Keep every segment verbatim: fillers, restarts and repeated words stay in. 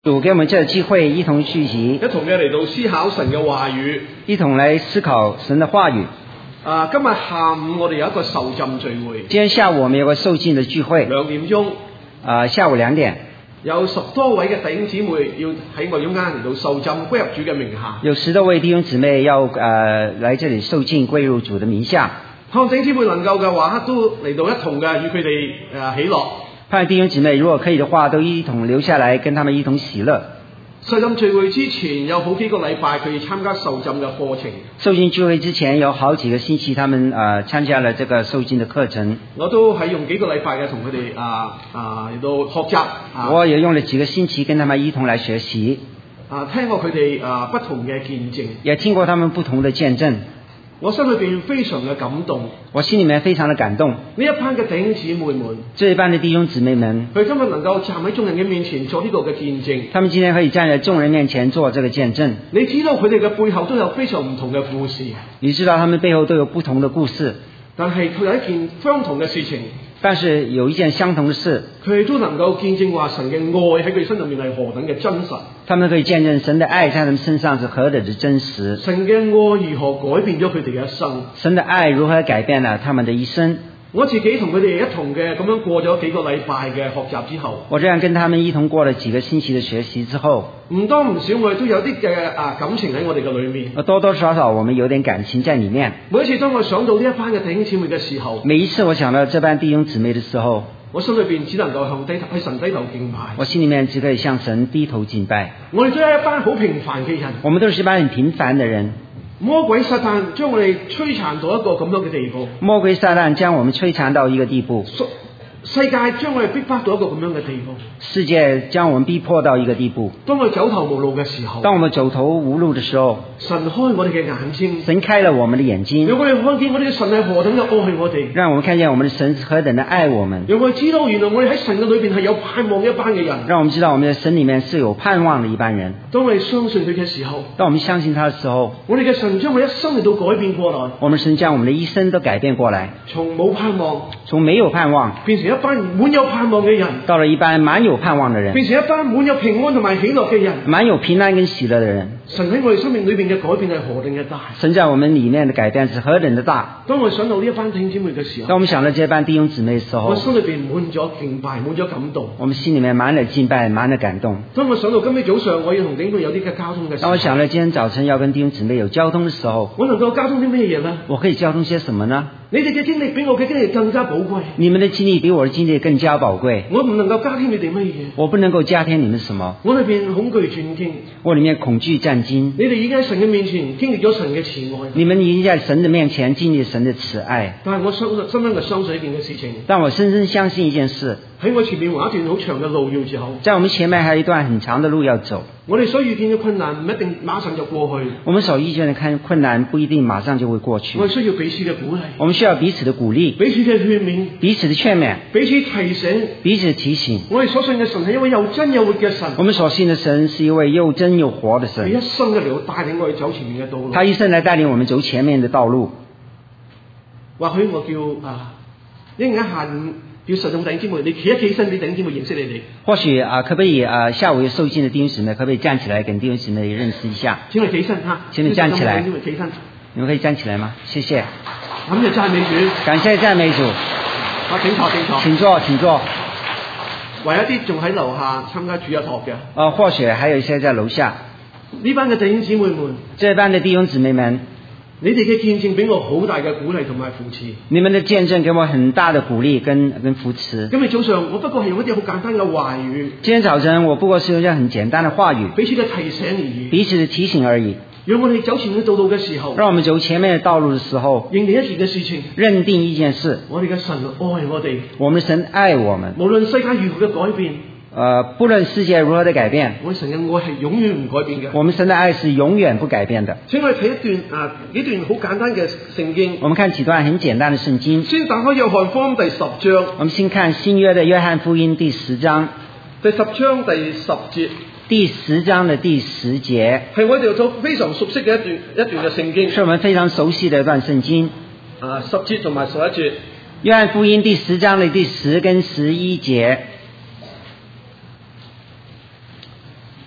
主給我們這個機會，一同學習， 一同嘅嚟到思考神嘅話語， 一同來思考神的話語。 啊，今日下午我哋有一個受浸聚會。 今天下午我們有個受浸的聚會， 兩點鐘。 啊，下午兩點， 有十多位嘅弟兄姊妹要喺我哋中間嚟到受浸，歸入主嘅名下。 有十多位弟兄姊妹要呃來這裡受浸，歸入主的名下。 盼望弟兄姊妹能夠嘅話，都嚟到一同嘅與佢哋誒喜樂。 盼望弟兄姊妹如果可以的話，都一同留下來，跟他們一同喜樂。 受浸聚會之前有好幾個禮拜，佢哋參加受浸嘅課程。 受浸聚會之前有好幾個星期，他們呃參加了這個受浸的課程。 我都係用幾個禮拜嘅同佢哋啊啊嚟到學習。啊、 我也用了幾個星期跟他們一同來學習。 啊，聽過佢哋啊不同嘅見證， 也聽過他們不同的見證。 我心裏邊非常嘅感動， 我心裏面非常的感動。 呢一班嘅弟兄姊妹們， 這一班的弟兄姊妹們， 佢今日能夠站喺眾人嘅面前做呢個嘅見證， 他們今天可以站在眾人面前做這個見證。 你知道佢哋嘅背後都有非常唔同嘅故事， 你知道他們背後都有不同的故事， 但係佢有一件相同嘅事情。 但是有一件相同的事， 佢哋都能夠見證話神嘅愛喺佢身上面係何等嘅真實。 他們可以見證神的愛在他們身上是何等的真實。 神嘅愛如何改變咗佢哋嘅一生？ 神的愛如何改變了他們的一生？ 我自己同佢哋一同嘅咁樣過咗幾個禮拜嘅學習之後， 我這樣跟他們一同過了幾個星期的學習之後， 唔多唔少我哋都有啲嘅啊感情喺我哋嘅裏面。 多多少少我們有點感情在裡面。 每一次當我想到呢一班嘅弟兄姊妹嘅時候， 每一次我想到這班弟兄姊妹的時候， 我心裏邊只能夠向低頭喺神低頭敬拜。 我心裡面只可以向神低頭敬拜。 我哋都係一班好平凡嘅人， 我們都是一班很平凡的人。 魔鬼撒旦將我哋摧殘到一個咁樣嘅地步。 魔鬼撒旦將我們摧殘到一個地步。 世界將我哋逼迫到一個咁樣嘅地步。 世界將我們逼迫到一個地步。 當我哋走投無路嘅時候， 當我們走投無路的時候， 神開我哋嘅眼睛， 神開了我們的眼睛， 讓我哋看見我哋嘅神係何等嘅愛我哋， 讓我們看見我們的神是何等的愛我們， 讓我哋知道原來我哋喺神嘅裏邊係有盼望嘅一班嘅人， 讓我們知道我們的神裡面是有盼望的一班人。 當我哋相信佢嘅時候， 當我們相信他的時候， 我哋嘅神將我哋一生嚟到改變過來， 我們神將我們的一生都改變過來， 從冇盼望， 從沒有盼望變成一班滿有盼望嘅人， 到了一班滿有盼望的人， 變成一班滿有平安同埋喜樂嘅人， 滿有平安跟喜樂的人。 神喺我哋生命裏邊嘅改變係何等嘅大， 神在我們裡面的改變是何等的大。 當我想到呢一班弟兄姊妹嘅時候， 當我們想到這班弟兄姊妹的時候， 我心裏邊滿咗敬拜，滿咗感動。 我們心裡面滿了敬拜，滿了感動。 當我想到今日早上我要同弟兄有啲嘅交通嘅時候， 當我想到今天早晨要跟弟兄姊妹有交通的時候， 我能夠交通啲咩嘢呢？ 我可以交通些什麼呢？ 你哋嘅經歷比我嘅經歷更加寶貴。 你們的經歷比我的經歷更加寶貴。 我唔能夠加添你哋乜嘢。 我不能夠加添你們什麼。 我裏邊恐懼戰驚。 我裡面恐懼戰驚。 你哋已經喺神嘅面前經歷咗神嘅慈愛。 你們已經在神的面前經歷神的慈愛。 但係我相信深深嘅相信一件嘅事情。 但我深深相信一件事。 喺我前面還有一段好長嘅路要走。 在我們前面還有一段很長的路要走。 我哋所遇見嘅困難唔一定馬上就過去。 我們所遇見的困難不一定馬上就會過去。 我哋需要彼此嘅鼓勵。 我們需要彼此的鼓勵。 彼此嘅勸勉。 彼此的勸勉。 彼此提醒。 彼此提醒。 我哋所信嘅神係一位又真又活嘅神。 我們所信的神是一位又真又活的神。 佢一生嘅嚟到帶領我哋走前面嘅道路。 他一生來帶領我們走前面的道路。 或許我叫啊，一陣間下午叫受浸弟兄姊妹，你企一企身俾弟兄姊妹認識你哋。或許啊，可不可以啊，下午有受浸的弟兄姊妹，可不可以站起來跟弟兄姊妹認識一下？ 請你起身嚇， 請你站起來。 請你起身。 你們可以站起來嗎？謝謝。 咁就讚美主。 感謝讚美主。 啊，請坐，請坐。 請坐，請坐。 為一啲仲喺樓下參加主日學嘅。 啊，或許還有一些在樓下。 呢班嘅弟兄姊妹們， 這班的弟兄姊妹們， 你哋嘅見證俾我好大嘅鼓勵同埋扶持。 你們的見證給我很大的鼓勵跟跟扶持。 今日早上我不過係用一啲好簡單嘅話語。 今天早晨我不過是用一些很簡單的話語， 彼此嘅提醒而已。 彼此的提醒而已。 讓我哋走前面道路嘅時候， 讓我們走前面的道路的時候， 認定一件嘅事情， 認定一件事， 我哋嘅神愛我哋， 我們的神愛我們， 無論世界如何嘅改變， 呃，不論世界如何的改變， 我哋神嘅愛係永遠唔改變嘅。 我們神的愛是永遠不改變的。 請我哋睇一段啊幾段好簡單嘅聖經。 我們看幾段很簡單的聖經。 先打開約翰福音第十章。 我們先看新約的約翰福音第十章。 第十章第十節。 第十章的第十節係我哋都非常熟悉嘅一段一段嘅聖經， 是我們非常熟悉的一段聖經。 啊，十節同埋十一節。 約翰福音第十章的第十跟十一節。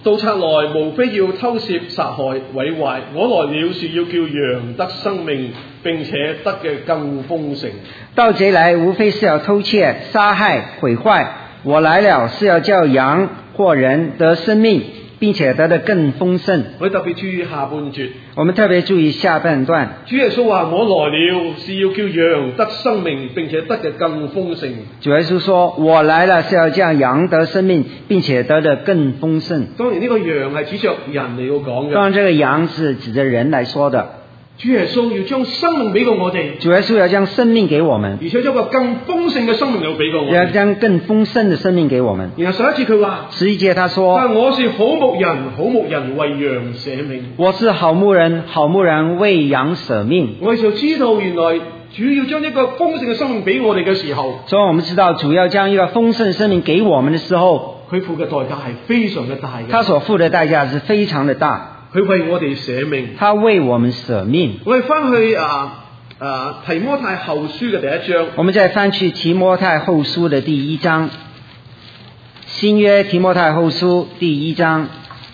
盜賊來無非要偷竊、殺害、毀壞，我來了是要叫羊得生命，並且得嘅更豐盛。 盜賊來無非是要偷竊、殺害、毀壞，我來了是要叫羊或人得生命，並且得得更豐盛。 我特別注意下半節， 我們特別注意下半段。 主耶穌話：我來了是要叫羊得生命，並且得嘅更豐盛。 主耶穌說：我來了是要叫羊得生命，並且得得更豐盛。 當然呢個羊係指着人嚟到講嘅。 當然，這個羊是指着人來說的。 主耶穌要將生命俾過我哋， 主耶穌要將生命給我們， 而且將個更豐盛嘅生命要俾過我哋， 要將更豐盛的生命給我們。 然後上一次佢話， 十一節他說： 但我是好牧人，好牧人為羊捨命。 我是好牧人，好牧人為羊捨命。 我哋就知道原來主要將一個豐盛嘅生命俾我哋嘅時候， 所以我們知道主要將一個豐盛的生命給我們的時候， 佢付嘅代價係非常嘅大嘅。 他所付的代價是非常的大。 佢為我哋捨命， 他為我們捨命。 我哋翻去啊啊提摩太後書嘅第一章， 我們再翻去提摩太後書的第一章，新約提摩太後書第一章，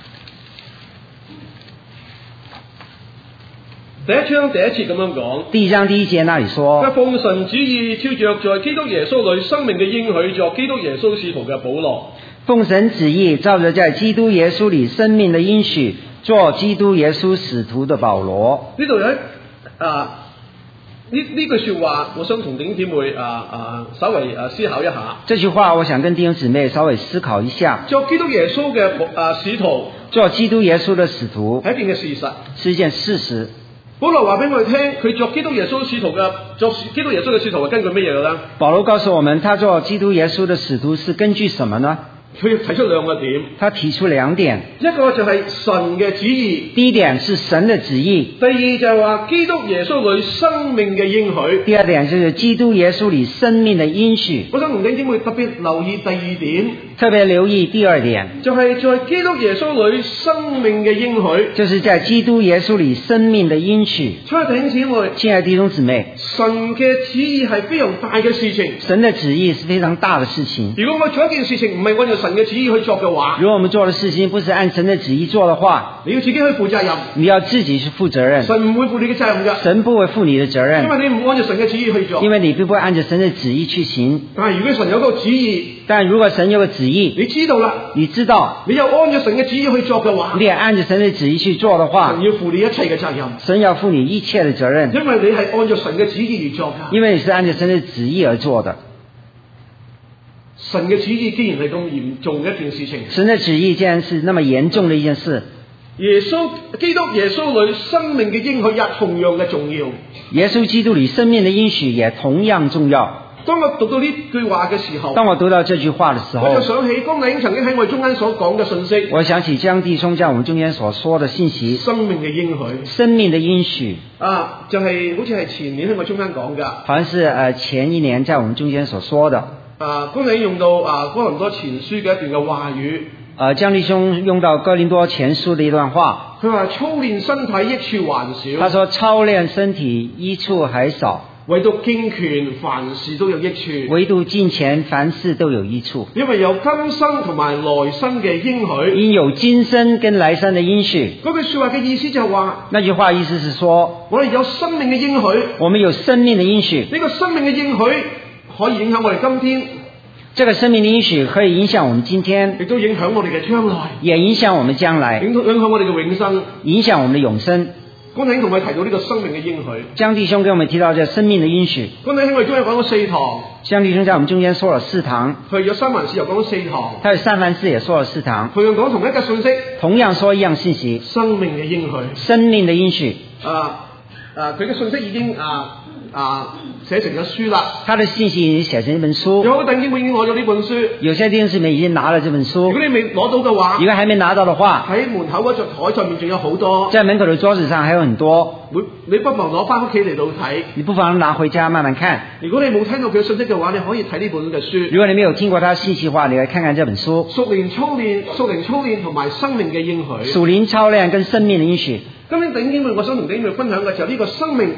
第一章第一節咁樣講。 第一章第一節那裡說： 奉神旨意照着在基督耶穌裏生命嘅應許，作基督耶穌使徒嘅保羅。奉神旨意照着在基督耶穌裏生命的應許，做基督耶穌使徒的保羅。 呢度有一啊呢呢句說話，我想同弟兄姊妹啊啊稍微啊思考一下。 這句話我想跟弟兄姊妹稍微思考一下。 做基督耶穌嘅啊使徒， 做基督耶穌的使徒係一件嘅事實， 是一件事實。 保羅話俾我哋聽，佢作基督耶穌使徒嘅作基督耶穌嘅使徒係根據乜嘢嘅咧？ 保羅告訴我們，他做基督耶穌的使徒是根據什麼呢？ 佢提出兩個點， 他提出兩點， 一個就係神嘅旨意， 第一點是神的旨意， 第二就係話基督耶穌裏生命嘅應許， 第二點就是基督耶穌裏生命的應許。 我想同弟兄姊妹特別留意第二點， 特別留意第二點， 就係在基督耶穌裏生命嘅應許， 就是在基督耶穌裏生命的應許。 親愛的弟兄姊妹， 親愛的弟兄姊妹， 神嘅旨意係非常大嘅事情， 神的旨意是非常大的事情。 如果我做一件事情唔係按照神嘅旨意去做嘅話， 如果我們做的事情不是按神的旨意做的話， 你要自己去負責任， 你要自己去負責任。 神唔會負你嘅責任㗎， 神不會負你的責任， 因為你唔按照神嘅旨意去做， 因為你並不會按照神的旨意去行。 但係如果神有個旨意， 但如果神有個旨意， 你知道啦， 你知道， 你又按照神嘅旨意去做嘅話， 你也按照神的旨意去做的話， 神要負你一切嘅責任， 神要負你一切的責任， 因為你係按照神嘅旨意而做㗎， 因為你是按照神的旨意而做的。 神嘅旨意既然係咁嚴重嘅一件事情， 神的旨意既然是那麼嚴重的一件事， 耶穌基督耶穌裏生命嘅應許也同樣嘅重要。 耶穌基督裏生命的應許也同樣重要。 當我讀到呢句話嘅時候， 當我讀到這句話的時候， 我就想起江弟兄曾經喺我哋中間所講嘅信息。 我想起江弟兄在我們中間所說的信息， 生命嘅應許， 生命的應許啊，就係、是、好似係前年喺我中間講㗎， 好像是呃前一年在我們中間所說的。 啊，江弟兄用到啊哥林多前書嘅一段嘅話語。 呃，江弟兄用到哥林多前書的一段話， 佢話操練身體益處還少。 他說操練身體益處還少。 唯獨敬虔凡事都有益處， 唯獨敬虔凡事都有益處， 因為有今生同埋來生嘅應許， 因有今生跟來生的應許。 嗰句說話嘅意思就係話， 那句話意思是說， 我哋有生命嘅應許， 我們有生命的應許。 呢個生命嘅應許可以影響我哋今天， 這個生命的應許可以影響我們今天， 亦都影響我哋嘅將來， 也影響我們將來， 影響影響我哋嘅永生， 影響我們的永生。 江弟兄同我哋提到呢個生命嘅應許， 江弟兄給我們提到這生命的應許。 江弟兄我哋中間講咗四堂， 江弟兄在我們中間說了四堂， 佢有三藩市又講咗四堂， 他有三藩市也說了四堂， 同樣講同一個信息， 同樣說一樣信息， 生命嘅應許， 生命的應許。 啊啊，佢嘅信息已經啊啊寫成咗書啦， 他的信息已經寫成一本書。 有好多弟兄已經攞咗呢本書，有些弟兄姊妹已經拿了這本書。 如果你未攞到嘅話， 如果還沒拿到的話， 喺門口嗰隻台上面仲有好多， 在門口的桌子上還有很多。 你不妨攞翻屋企嚟到睇， 你不妨拿回家慢慢看。 如果你冇聽到佢嘅信息嘅話，你可以睇呢本嘅書。 如果你沒有聽過他信息的話，你來看看這本書。 屬靈操練、屬靈操練同埋生命嘅應許。 屬靈操練跟生命的應許。 今天弟兄姊妹，我想同弟兄姊妹分享嘅就係呢個生命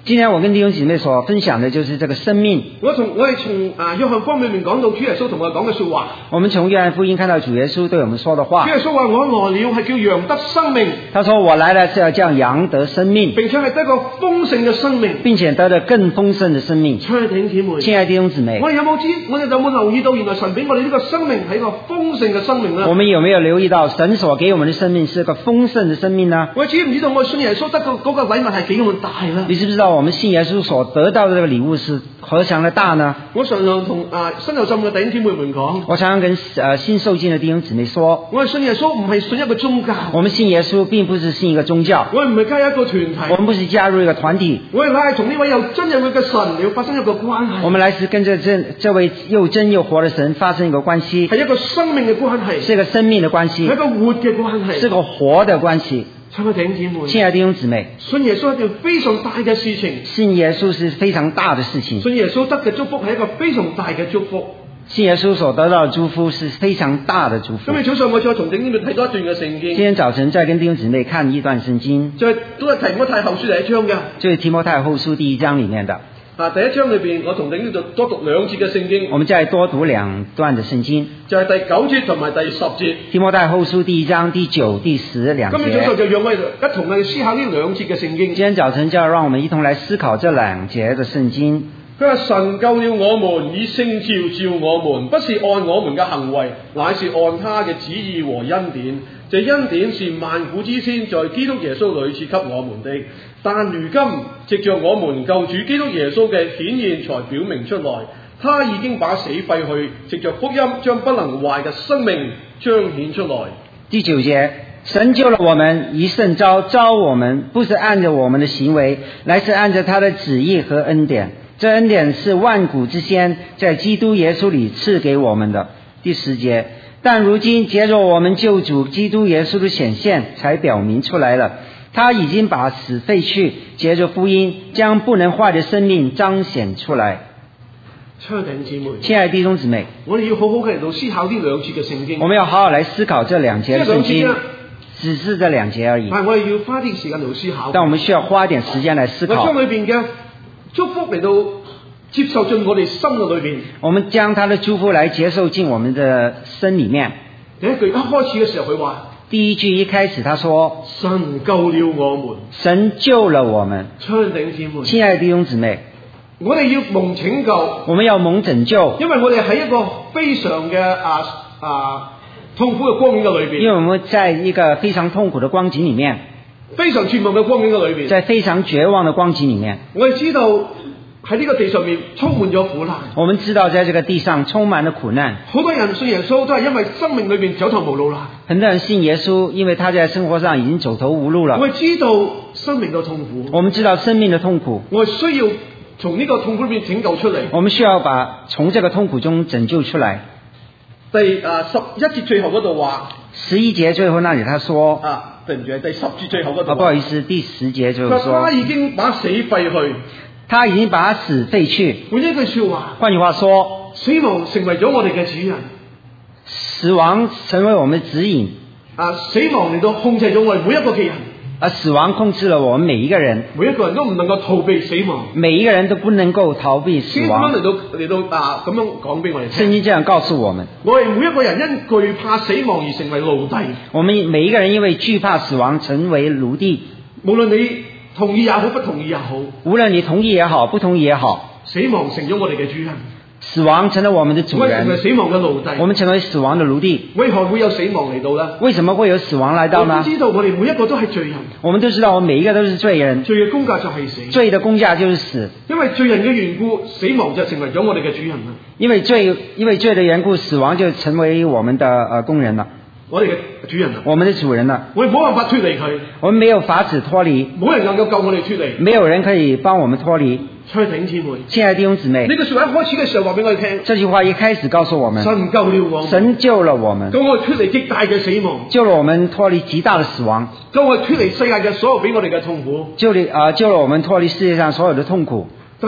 今天我跟弟兄姐妹所分享的就是這個生命。 我從我哋從啊約翰福音裏面講到主耶穌同我哋講嘅說話。 我們從約翰福音看到主耶穌對我們說的話。 主耶穌話：我來了係叫羊得生命。 他說：我來了是要叫羊得生命， 並且係得個豐盛嘅生命， 並且得到更豐盛的生命。 親愛的弟兄姊妹， 親愛的弟兄姊妹， 我哋有冇知？我哋有冇留意到原來神俾我哋呢個生命係一個豐盛嘅生命呢？ 我們有沒有留意到神所給我們的生命是一個豐盛的生命呢？ 我知唔知道我信耶穌得到嗰個禮物係幾咁大呢？ 你知不知道我們信耶穌所得到的這個禮物是何嘗的大呢？ 我常常同啊新有浸嘅弟兄姊妹們講， 我常常跟呃新受浸的弟兄姊妹說， 我哋信耶穌唔係信一個宗教， 我們信耶穌並不是信一個宗教， 我哋唔係加入一個團體， 我們不是加入一個團體， 我哋係同呢位有真有活嘅神要發生一個關係， 我們來是跟着這這位又真又活的神發生一個關係， 係一個生命嘅關係， 是一個生命的關係， 係一個活嘅關係， 是個活的關係。 親愛的弟兄姊妹， 親愛的弟兄姊妹， 信耶穌係一件非常大嘅事情， 信耶穌是非常大的事情， 信耶穌得嘅祝福係一個非常大嘅祝福。 信耶穌所得到的祝福是非常大的祝福。 今日早上我再從聖經裏睇多一段嘅聖經。 今天早晨再跟弟兄姊妹看一段聖經， 就係都係提摩太後書第一章嘅， 就是提摩太後書第一章裡面的。 啊，第一章裏邊我同聖經就多讀兩節嘅聖經。 我們再多讀兩段的聖經， 就係第九節同埋第十節。 提摩太後書第一章第九、第十兩節。 今日早上就讓我哋一同去思考呢兩節嘅聖經。 今天早晨就要讓我們一同來思考這兩節的聖經。 佢話神救了我們，以聖召召我們，不是按我們嘅行為，乃是按他嘅旨意和恩典。這恩典是萬古之先在基督耶穌裏賜給我們的，但如今藉着我們救主基督耶穌嘅顯現才表明出來。他已經把死廢去，藉着福音將不能壞嘅生命彰顯出來。 第九節，神救了我們，以聖召召我們，不是按着我們的行為，乃是按着他的旨意和恩典。這恩典是萬古之先在基督耶穌裏賜給我們的。第十節，但如今藉着我們救主基督耶穌的顯現才表明出來了，他已經把死廢去，藉着福音將不能壞的生命彰顯出來。 親愛的弟兄姊妹， 親愛的弟兄姊妹， 我哋要好好嘅嚟到思考呢兩節嘅聖經。 我們要好好來思考這兩節的聖經，只是這兩節而已。 但係我哋要花啲時間嚟到思考。 但我們需要花點時間來思考。 我將裏邊嘅祝福嚟到接受進我哋心嘅裏邊。 我們將他的祝福來接受進我們的心裏面。 第一句一開始嘅時候佢話， 第一句一開始他說， 神救了我們， 神救了我們。 親愛的弟兄姊妹， 親愛的弟兄姊妹， 我哋要蒙拯救， 我們要蒙拯救， 因為我哋喺一個非常嘅啊啊痛苦嘅光景嘅裏邊。 因為我們在一個非常痛苦的光景裏面， 非常絕望嘅光景嘅裏邊， 在非常絕望的光景裏面， 我哋知道喺呢個地上面充滿咗苦難。 我們知道在這個地上充滿了苦難。 好多人信耶穌都係因為生命裏邊走投無路啦。 很多人信耶穌，因為他在生活上已經走投無路了。 我哋知道生命嘅痛苦， 我們知道生命的痛苦， 我哋需要從呢個痛苦裏邊拯救出嚟。 我們需要把從這個痛苦中拯救出來。 第啊十一節最後嗰度話， 十一節最後那裡他說啊，對唔住，第十節最後嗰度。 啊，不好意思，第十節最後說， 他已經把死廢去， 他已經把死廢去。 換一句說話， 換句話說， 死亡成為咗我哋嘅指引， 死亡成為我們的指引。 啊，死亡嚟到控制咗我哋每一個嘅人。 而死亡控制了我們每一個人， 每一個人都唔能夠逃避死亡， 每一個人都不能夠逃避死亡。 咁樣嚟到嚟到啊，咁樣講俾我哋聽。 聖經這樣告訴我們， 我哋每一個人因懼怕死亡而成為奴隸。 我們每一個人因為懼怕死亡成為奴隸。無論你同意也好，不同意也好，無論你同意也好，不同意也好，死亡成咗我哋嘅主人。死亡成了我們的主人，我們成為死亡嘅奴隸，我們成為死亡的奴隸。為何會有死亡嚟到呢？為什麼會有死亡來到呢？我們知道我哋每一個都係罪人，我們都知道我們每一個都是罪人。罪嘅工價就係死，罪的工價就是死。因為罪人嘅緣故，死亡就成為咗我哋嘅主人啦。因為罪，因為罪的緣故，死亡就成為我們的呃工人了。我哋嘅主人啦，我們的主人啦，我哋冇辦法脫離佢，我們沒有法子脫離，冇人能夠救我哋脫離，沒有人可以幫我們脫離。親愛的弟兄姊妹，親愛的弟兄姊妹，呢句說話一開始嘅時候話俾我哋聽，這句話一開始告訴我們，神救了我們，神救了我們，救我哋脫離極大嘅死亡，救了我們脫離極大的死亡，救我哋脫離世界嘅所有俾我哋嘅痛苦，救了啊、呃，救了我們脫離世界上所有的痛苦。但係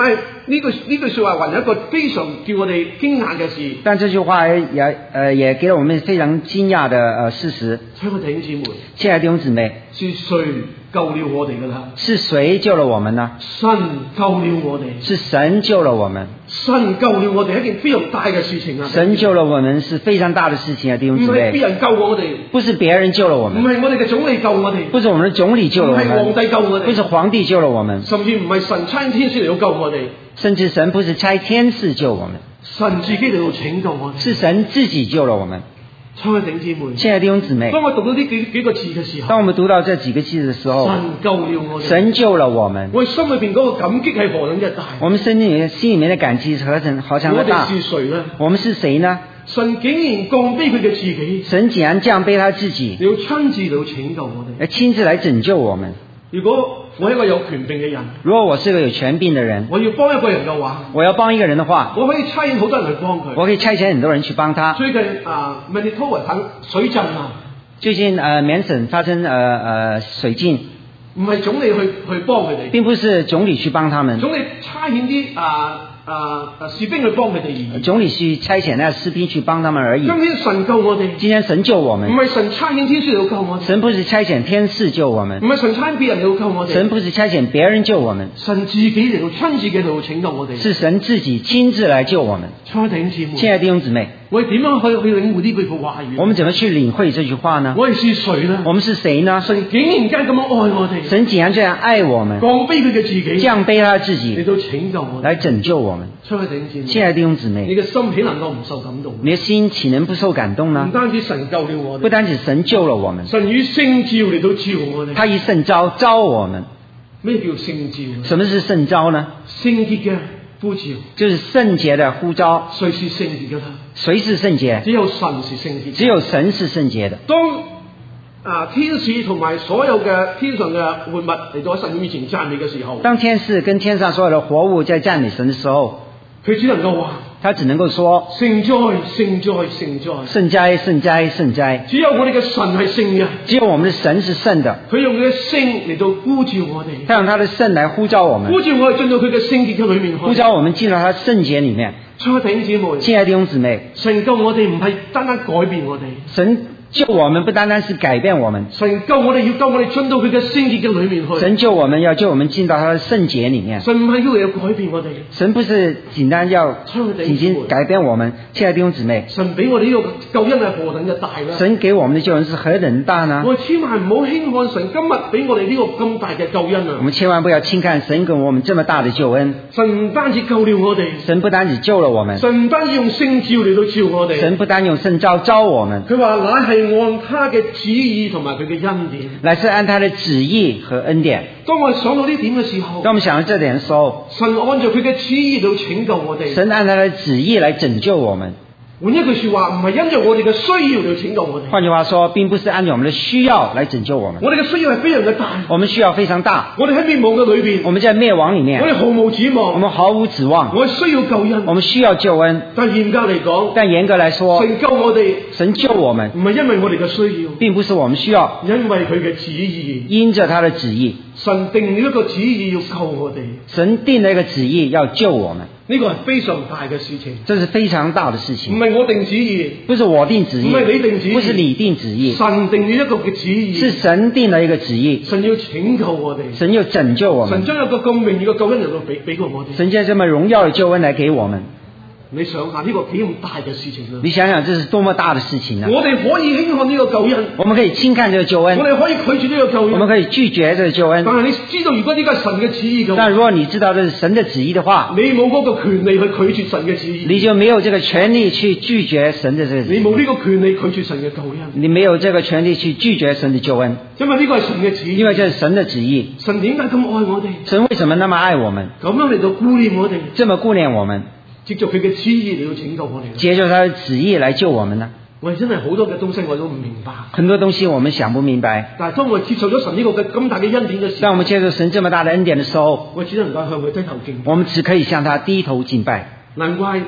呢句呢句說話還有一個非常叫我哋驚訝嘅事。 但這句話也呃也給了我們非常驚訝的呃事實。 親愛的弟兄姊妹， 親愛的弟兄姊妹， 是誰救了我哋㗎啦？ 是誰救了我們呢？ 神救了我哋。 是神救了我們。 神救了我哋係一件非常大嘅事情啊！ 神救了我們是非常大的事情啊，弟兄姊妹。 唔係別人救我哋， 不是別人救了我們。 唔係我哋嘅總理救我哋， 不是我們的總理救了我們。 唔係皇帝救我哋， 不是皇帝救了我們。 甚至唔係神差天使嚟到救我哋。 甚至神不是差天使救我們， 神自己嚟到拯救我哋。 是神自己救了我們。 親愛的弟兄姊妹， 親愛的弟兄姊妹， 當我讀到呢幾幾個字嘅時候， 當我們讀到這幾個字的時候， 神救了我哋， 神救了我們。 我心裏邊嗰個感激係何等嘅大！ 我們心裏面心裏面的感激何等何等的大！ 我哋是誰呢？ 我們是誰呢？ 神竟然降卑佢嘅自己， 神竟然降卑他自己， 要親自嚟拯救我哋， 來親自來拯救我們。 如果我係一個有權柄嘅人， 如果我是個有權柄的人， 我要幫一個人嘅話， 我要幫一個人的話， 我可以差遣好多人去幫佢。 我可以差遣很多人去幫他。 最近啊 Manitoba 省水浸啊， 最近呃緬省發生呃呃水浸， 唔係總理去去幫佢哋， 並不是總理去幫他們， 總理差遣啲啊啊啊士兵去幫佢哋而已。 總理去差遣那士兵去幫他們而已。 今天神救我哋， 今天神救我們， 唔係神差遣天使嚟救我哋， 神不是差遣天使救我們， 唔係神差遣別人嚟救我哋， 神不是差遣別人救我們， 神自己嚟到親自嘅嚟到拯救我哋， 是神自己親自來救我們。 親愛的弟兄姊妹， 親愛的弟兄姊妹， 我哋點樣去去領會呢句話語？ 我們怎麼去領會這句話呢？ 我哋是誰呢？ 我們是誰呢？ 神竟然間咁樣愛我哋， 神竟然這樣愛我們， 降卑佢嘅自己， 降卑他自己嚟到拯救我哋， 來拯救我們。 親愛的弟兄姊妹， 親愛的弟兄姊妹， 你嘅心豈能夠唔受感動？ 你的心豈能不受感動呢？ 唔單止神救了我哋， 不單止神救了我們， 神以聖召嚟到召我哋。 他以聖召召我們。 咩叫聖召？ 什麼是聖召呢？ 聖潔嘅呼召， 就是聖潔的呼召。 誰是聖潔嘅呢？ 誰是聖潔？ 只有神是聖潔。 只有神是聖潔的。 當啊天使同埋所有嘅天上嘅活物嚟到神面前讚美嘅時候， 當天使跟天上所有的活物在讚美神的時候， 佢只能夠話， 他只能夠說聖哉聖哉聖哉， 聖哉聖哉聖哉。 只有我哋嘅神係聖嘅， 只有我們的神是聖的。 佢用佢嘅聖嚟到呼召我哋， 他用他的聖來呼召我們， 呼召我哋進到佢嘅聖潔嘅裏面去， 呼召我們進到他的聖潔裏面。 親愛的弟兄姊妹， 親愛的弟兄姊妹， 神救我哋唔係單單改變我哋， 神救我們不單單是改變我們， 神救我哋要救我哋進到佢嘅聖潔嘅裏面去。 神救我們要救我們進到他的聖潔裏面。 神唔係要嚟改變我哋， 神不是簡單要已經改變我們。親愛的弟兄姊妹， 神俾我哋呢個救恩係何等嘅大啦！ 神給我們的救恩是何等大呢？ 我千萬唔好輕看神今日俾我哋呢個咁大嘅救恩啊！ 我們千萬不要輕看神給我們這麼大的救恩。 神唔單止救了我哋， 神不單止救了我們， 神唔單止用聖召嚟到召我哋， 神不單用聖召召我們。 佢話乃係按他嘅旨意同埋佢嘅恩典， 乃是按他的旨意和恩典。 當我想到呢點嘅時候， 當我們想到這點的時候， 神按照佢嘅旨意嚟拯救我哋， 神按他的旨意來拯救我們。 換一句說話，唔係因着我哋嘅需要嚟拯救我哋。 換句話說，並不是按照我們的需要來拯救我們。 我哋嘅需要係非常嘅大， 我們需要非常大。 我哋喺滅亡嘅裏邊， 我們在滅亡裏面， 我哋毫無指望， 我們毫無指望。 我哋需要救恩， 我們需要救恩。 但嚴格嚟講， 但嚴格來說， 神救我哋， 神救我們， 唔係因為我哋嘅需要， 並不是我們需要， 因為佢嘅旨意， 因着他的旨意。 神定了一個旨意要救我哋， 神定了一個旨意要救我們。 呢個係非常大嘅事情， 這是非常大的事情。 唔係我定旨意， 不是我定旨意， 唔係你定旨意， 不是你定旨意， 神定了一個嘅旨意， 是神定了一個旨意。 神要拯救我哋， 神要拯救我們， 神將一個咁榮耀嘅救恩嚟到俾俾過我哋， 神將這麼榮耀嘅救恩來給我們。 你想下呢個幾咁大嘅事情啊！ 你想想，這是多麼大的事情啊！ 我哋可以輕看呢個救恩， 我們可以輕看這個救恩， 我哋可以拒絕呢個救恩， 我們可以拒絕這個救恩。 但係你知道，如果呢個係神嘅旨意嘅， 但如果你知道這是神的旨意的話， 你冇嗰個權利去拒絕神嘅旨意， 你就沒有這個權利去拒絕神的這個旨意。 你冇呢個權利拒絕神嘅救恩， 你沒有這個權利去拒絕神的救恩， 因為呢個係神嘅旨意， 因為這是神的旨意。 神點解咁愛我哋？ 神為什麼那麼愛我們？ 咁樣嚟到顧念我哋， 這麼顧念我們， 藉着佢嘅旨意嚟到拯救我哋， 藉着他的旨意來救我們呢？ 我哋真係好多嘅東西我都唔明白， 很多東西我們想不明白。 但係當我接受咗神呢個嘅咁大嘅恩典嘅時候， 當我們接受神這麼大的恩典的時候， 我只能夠向佢低頭敬拜。 我們只可以向他低頭敬拜。 難怪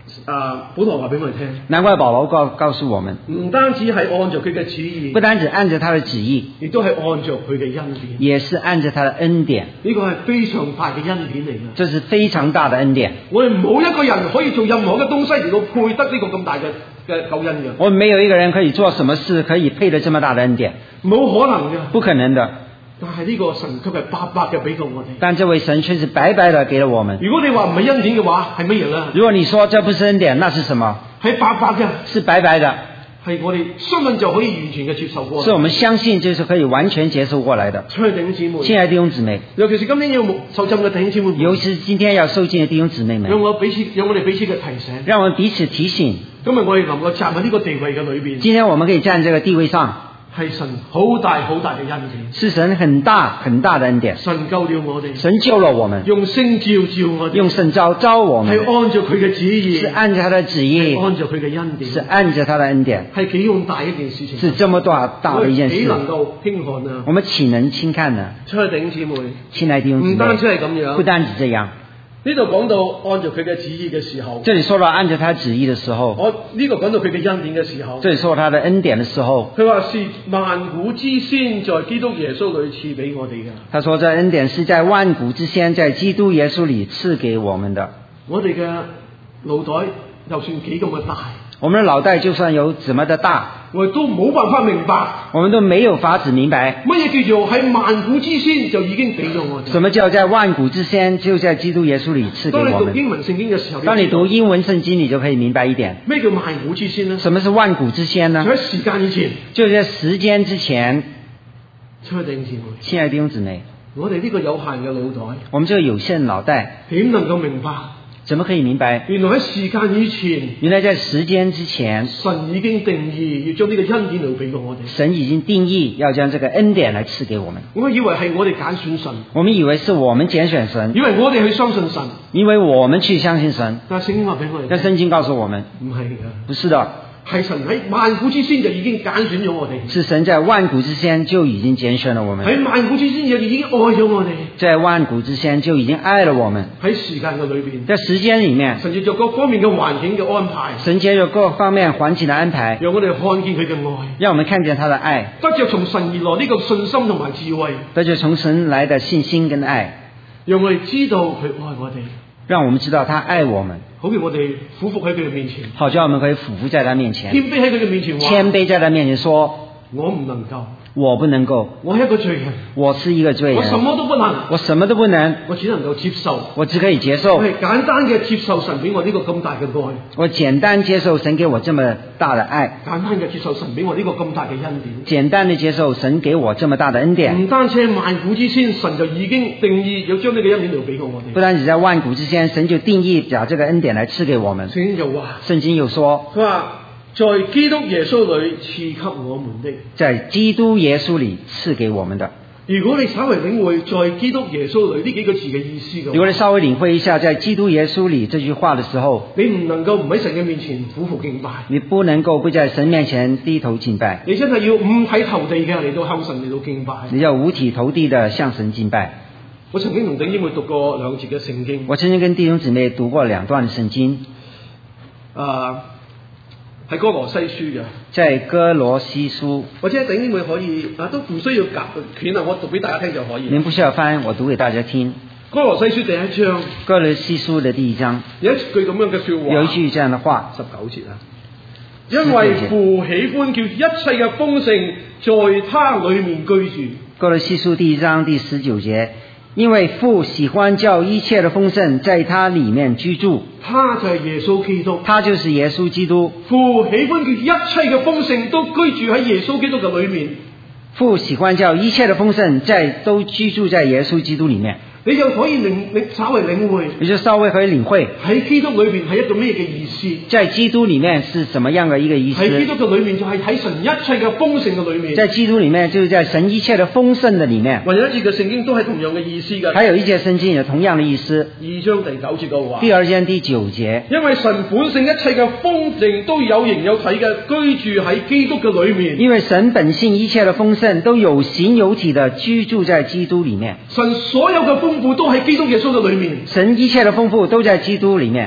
啊，保羅話俾我哋聽， 難怪保羅告告訴我們， 唔單止係按照佢嘅旨意， 不單止按照他的旨意， 亦都係按照佢嘅恩典， 也是按照他的恩典。 呢個係非常大嘅恩典嚟嘅， 這是非常大的恩典。 我哋冇一個人可以做任何嘅東西嚟到配得呢個咁大嘅嘅救恩嘅。 我們沒有一個人可以做什麼事可以配得這麼大的恩典， 冇可能嘅， 不可能的。 但係呢個神卻係白白嘅俾到我哋。 但這位神卻是白白的給了我們。 如果你話唔係恩典嘅話，係乜嘢咧？ 如果你說這不是恩典，那是什麼？ 係白白嘅， 是白白的， 係我哋相信就可以完全嘅接受過。 是我們相信就是可以完全接受過來的。 親愛弟兄姊妹， 親愛弟兄姊妹， 尤其是今天要受浸嘅弟兄姊妹， 尤其是今天要受浸嘅弟兄姊妹們， 讓我彼此，讓我哋彼此嘅提醒， 讓我們彼此提醒。 今日我哋能夠站喺呢個地位嘅裏邊， 今天我們可以站在這個地位上， 係神好大好大嘅恩典， 是神很大很大的恩典。 神救了我哋， 神救了我們， 用聖召召我哋， 用聖召召我們， 係按照佢嘅旨意， 是按照他的旨意， 按照佢嘅恩典， 是按照他的恩典， 係幾咁大一件事情， 是這麼大大的一件事， 幾能夠輕看啊？ 我們豈能輕看呢？ 親愛弟兄姊妹， 親愛弟兄姊妹， 唔單止係咁樣， 不單止這樣。 呢度講到按照佢嘅旨意嘅時候， 這裡說到按照他旨意的時候， 我呢個講到佢嘅恩典嘅時候， 這裡說到他的恩典的時候， 佢話是萬古之先在基督耶穌裏賜俾我哋嘅。 他說這恩典是在萬古之先在基督耶穌裏賜給我們的。 我哋嘅腦袋就算幾咁嘅大， 我們的腦袋就算有怎麼的大， 我哋都冇辦法明白， 我們都沒有法子明白乜嘢叫做喺萬古之先就已經俾咗我哋。 什麼叫在萬古之先就在基督耶穌裏賜給我們。 當你讀英文聖經嘅時候， 當你讀英文聖經，你就可以明白一點。 咩叫萬古之先呢？ 什麼是萬古之先呢？ 就喺時間以前， 就在時間之前。 親愛弟兄姊妹， 親愛弟兄姊妹， 我哋呢個有限嘅腦袋， 我們這個有限腦袋點能夠明白？ 怎麼可以明白？ 原來喺時間以前， 原來在時間之前， 神已經定義要將呢個恩典嚟俾過我哋。 神已經定義要將這個恩典來賜給我們。 我以為係我哋揀選神， 我們以為是我們揀選神， 以為我哋去相信神， 因為我們去相信神。 但係聖經話俾我哋， 但聖經告訴我們， 唔係嘅， 不是的。 係神喺萬古之先就已經揀選咗我哋， 是神在萬古之先就已經揀選了我們， 喺萬古之先就已經愛咗我哋， 在萬古之先就已經愛了我們。喺時間嘅裏邊， 在時間裏面， 神藉着各方面嘅環境嘅安排， 神藉着各方面環境嘅安排， 讓我哋看見佢嘅愛， 讓我們看見他的愛， 得着從神而來呢個信心同埋智慧， 得着從神來的信心跟愛， 讓我哋知道佢愛我哋， 讓我們知道他愛我們。 好叫我哋俯伏喺佢嘅面前， 好叫我們可以俯伏在他面前， 謙卑喺佢嘅面前話， 謙卑在他面前說， 我唔能夠， 我不能夠， 我係一個罪人， 我是一個罪人， 我什麼都不能， 我什麼都不能， 我只能夠接受， 我只可以接受， 我係簡單嘅接受神俾我呢個咁大嘅愛， 我簡單接受神給我這麼大的愛， 簡單嘅接受神俾我呢個咁大嘅恩典， 簡單的接受神給我這麼大的恩典。 唔單止萬古之先，神就已經定義要將呢個恩典嚟俾過我哋。 不單止在萬古之先，神就定義把這個恩典來賜給我們。 聖經又話， 聖經又說， 佢話在基督耶穌裏賜給我們的， 在基督耶穌裏賜給我們的。 如果你稍微領會在基督耶穌裏呢幾個字嘅意思嘅， 如果你稍微領會一下在基督耶穌裏這句話的時候， 你唔能夠唔喺神嘅面前俯伏敬拜， 你不能夠不在神面前低頭敬拜， 你真係要五體投地嘅嚟到向神嚟到敬拜， 你要五體投地的向神敬拜。 我曾經同弟兄姊妹讀過兩節嘅聖經， 我曾經跟弟兄姊妹讀過兩段聖經， 啊，係歌羅西書嘅， 在歌羅西書， 或者弟兄姊妹可以啊，都唔需要夾卷啊，我讀俾大家聽就可以。 您不需要翻，我讀給大家聽。 歌羅西書第一章， 歌羅西書的第一章有一句咁樣嘅說話， 有一句這樣的話， 十九節啊，因為父喜歡叫一切嘅豐盛在他裏面居住。 歌羅西書第一章第十九節。因為父喜歡叫一切的豐盛在他裏面居住， 他就係耶穌基督， 他就是耶穌基督。 父喜歡叫一切嘅豐盛都居住喺耶穌基督嘅裏面， 父喜歡叫一切的豐盛在都居住在耶穌基督裏面。 你就可以領你稍微領會， 你就稍微可以領會喺基督裏面係一個咩嘅意思？ 在基督裏面是什麼樣的一個意思？ 喺基督嘅裏面就係喺神一切嘅豐盛嘅裏面。 在基督裏面就是在神一切的豐盛的裏面。 還有一節嘅聖經都係同樣嘅意思嘅。 還有一節聖經有同樣的意思。 二章第九節嘅話。 第二章第九節。因為神本性一切嘅豐盛都有形有體嘅居住喺基督嘅裏面。 因為神本性一切的豐盛都有形有體的居住在基督裏面。 神所有嘅豐富都喺基督耶穌嘅裏面， 神一切的豐富都在基督裏面，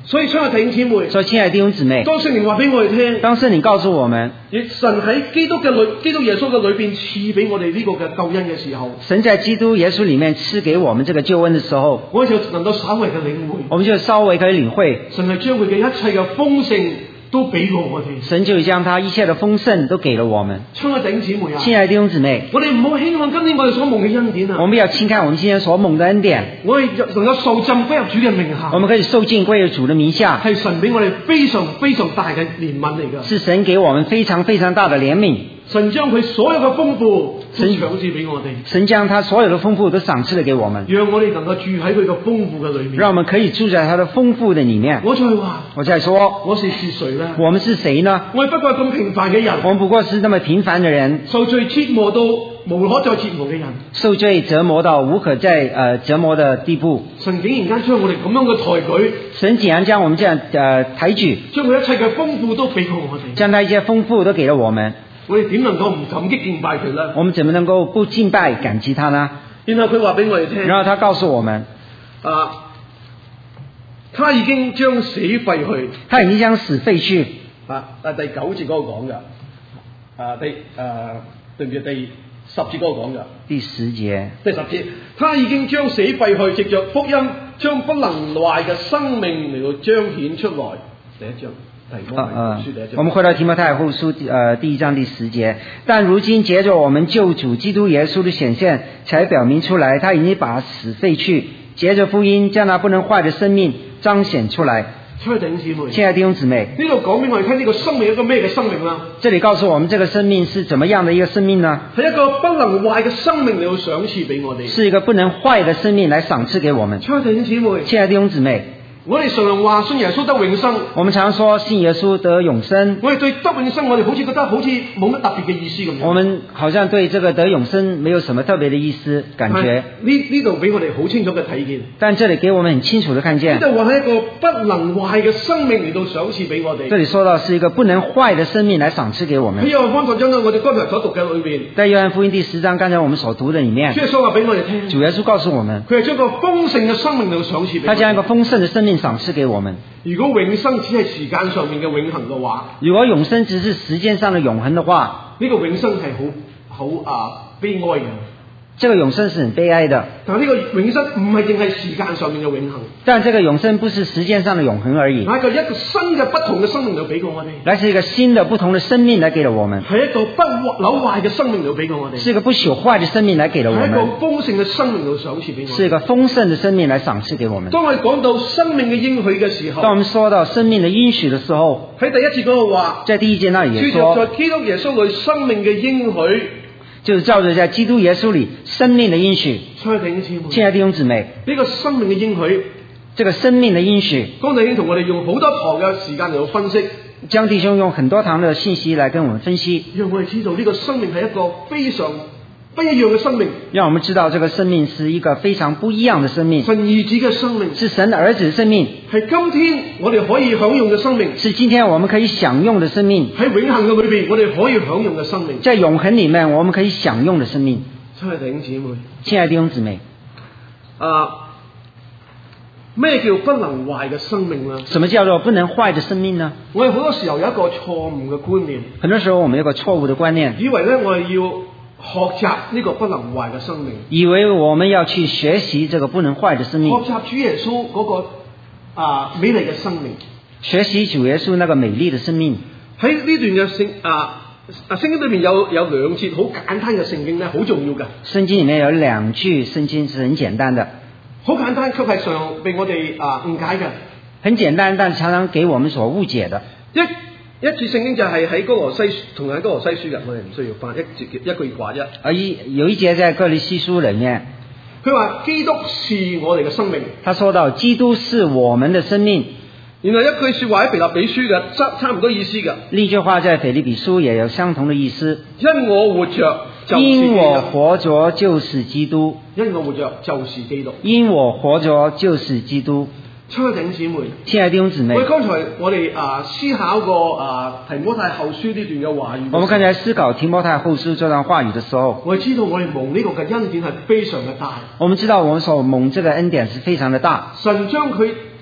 所以親愛弟兄姊妹， 所以親愛弟兄姊妹， 當聖靈話俾我哋聽， 當聖靈告訴我們， 亦神喺基督嘅裏，基督耶穌嘅裏邊賜俾我哋呢個嘅救恩嘅時候， 神在基督耶穌裡面賜給我們這個救恩的時候， 我就能夠稍微嘅領會， 我們就稍微可以領會， 神係將佢嘅一切嘅豐盛都俾過我哋， 神就將他一切的豐盛都給了我們。 親愛弟兄姊妹啊， 親愛弟兄姊妹， 我哋唔好輕看今天我哋所蒙嘅恩典啊！ 我們要輕看我們今天所蒙的恩典。 我哋能夠受浸歸入主嘅名下， 我們可以受浸歸入主的名下， 係神俾我哋非常非常大嘅憐憫嚟㗎。 是神給我們非常非常大的憐憫。 神將佢所有嘅豐富都賞賜俾我哋， 神將他所有的豐富都賞賜了給我們， 讓我哋能夠住喺佢嘅豐富嘅裏面， 讓我們可以住在他的豐富的裡面。 我再話， 我再說， 我是是誰呢？ 我們是誰呢？ 我哋不過係咁平凡嘅人， 我們不過是那麼平凡的人， 受罪折磨到無可再折磨嘅人， 受罪折磨到無可再呃折磨的地步。 神竟然間將我哋咁樣嘅抬舉， 神竟然將我們這樣呃抬舉， 將佢一切嘅豐富都俾過我哋， 將他一些豐富都給了我們。 我哋點能夠唔感激敬拜佢呢？ 我們怎麼能夠不敬拜感激他呢？ 然後佢話俾我哋聽， 然後他告訴我們， 啊，他已經將死廢去， 他已經將死廢去。 啊啊第九節嗰個講㗎，啊第啊對唔住第十節嗰個講㗎， 第十節， 第十節，他已經將死廢去，藉着福音將不能壞嘅生命嚟到彰顯出來。第一章。 啊啊！我們回到提摩太後書呃第一章第十節，但如今藉着我們救主基督耶穌的顯現，才表明出來，他已經把死廢去，藉着福音將那不能壞的生命彰顯出來。 親愛弟兄姊妹， 親愛弟兄姊妹， 呢度講俾我哋聽呢個生命係一個咩嘅生命啦？ 這裡告訴我們這個生命是怎麼樣的一個生命呢？ 係一個不能壞嘅生命嚟到賞賜俾我哋， 是一個不能壞的生命來賞賜給我們。 親愛弟兄姊妹， 親愛弟兄姊妹， 我哋常常話信耶穌得永生， 我們常說信耶穌得永生。 我哋對得永生，我哋好似覺得好似冇乜特別嘅意思咁樣。 我們好像對這個得永生沒有什麼特別的意思感覺。 呢呢度俾我哋好清楚嘅睇見， 但這裡給我們很清楚的看見。 呢度話係一個不能壞嘅生命嚟到賞賜俾我哋。 這裡說到是一個不能壞的生命來賞賜給我們。 喺約翰福音我哋剛才所讀嘅裏邊， 在約翰福音第十章剛才我們所讀的裡面， 主耶穌話俾我哋聽， 主耶穌告訴我們， 佢係將個豐盛嘅生命嚟到賞賜俾我哋。 他將一個豐盛的生命賞賜給我們。 如果永生只係時間上面嘅永恆嘅話， 如果永生只是時間上的永恆的話， 呢個永生係好好啊悲哀嘅。 這個永生是很悲哀的。 但係呢個永生唔係淨係時間上面嘅永恆， 但這個永生不是時間上的永恆而已， 係一個一個新嘅不同嘅生命嚟俾過我哋， 來是一個新的不同的生命來給了我們， 係一個不朽壞嘅生命嚟俾過我哋， 是一個不朽壞的生命來給了我們， 係一個豐盛嘅生命嚟賞賜俾我哋， 是一個豐盛的生命來賞賜給我們。 當我哋講到生命嘅應許嘅時候， 當我們說到生命的應許的時候， 喺第一節嗰度話， 在第一節那裡也說，在基督耶穌裏生命嘅應許， 就是照着在基督耶穌裡生命的應許。 親愛弟兄姊妹， 親愛弟兄姊妹， 呢個生命嘅應許， 這個生命的應許， 江弟兄同我哋用好多堂嘅時間嚟到分析。 江弟兄用很多堂的信息來跟我們分析， 讓我哋知道呢個生命係一個非常不一樣嘅生命。 讓我們知道這個生命是一個非常不一樣的生命。 神兒子嘅生命， 是神兒子的生命， 係今天我哋可以享用嘅生命， 是今天我們可以享用的生命。 喺永恆嘅裏邊，我哋可以享用嘅生命， 在永恆裡面我們可以享用的生命。 親愛弟兄姊妹， 親愛弟兄姊妹， 啊，咩叫不能壞嘅生命呢？ 什麼叫做不能壞的生命呢？ 我哋好多時候有一個錯誤嘅觀念， 很多時候我們有一個錯誤的觀念， 以為咧我哋要學習呢個不能壞嘅生命， 以為我們要去學習這個不能壞的生命， 學習主耶穌嗰個啊美麗嘅生命， 學習主耶穌那個美麗的生命。 喺呢段嘅聖啊啊聖經裏面有有兩節好簡單嘅聖經咧，好重要嘅。聖經裡面有兩句聖經是很簡單的， 好簡單，卻係常被我哋啊誤解嘅。 很簡單，但常常給我們所誤解的。 一一節聖經就係喺哥羅西同喺哥羅西書嘅，我哋唔需要翻一節一句話啫。 啊一有一節在哥羅西書裡面， 佢話基督是我哋嘅生命。他說到基督是我們的生命。 原來一句說話喺腓立比書嘅差差唔多意思嘅。呢句話在腓立比書也有相同的意思。 因我活着， 因我活着就是基督。 因我活着就是基督。 因我活着就是基督。 親愛弟兄姊妹， 親愛弟兄姊妹， 我剛才我哋啊思考過啊提摩太後書呢段嘅話語。 我們剛才思考提摩太後書這段話語的時候， 我知道我哋蒙呢個嘅恩典係非常嘅大。 我們知道我們所蒙這個恩典是非常的大。 神將佢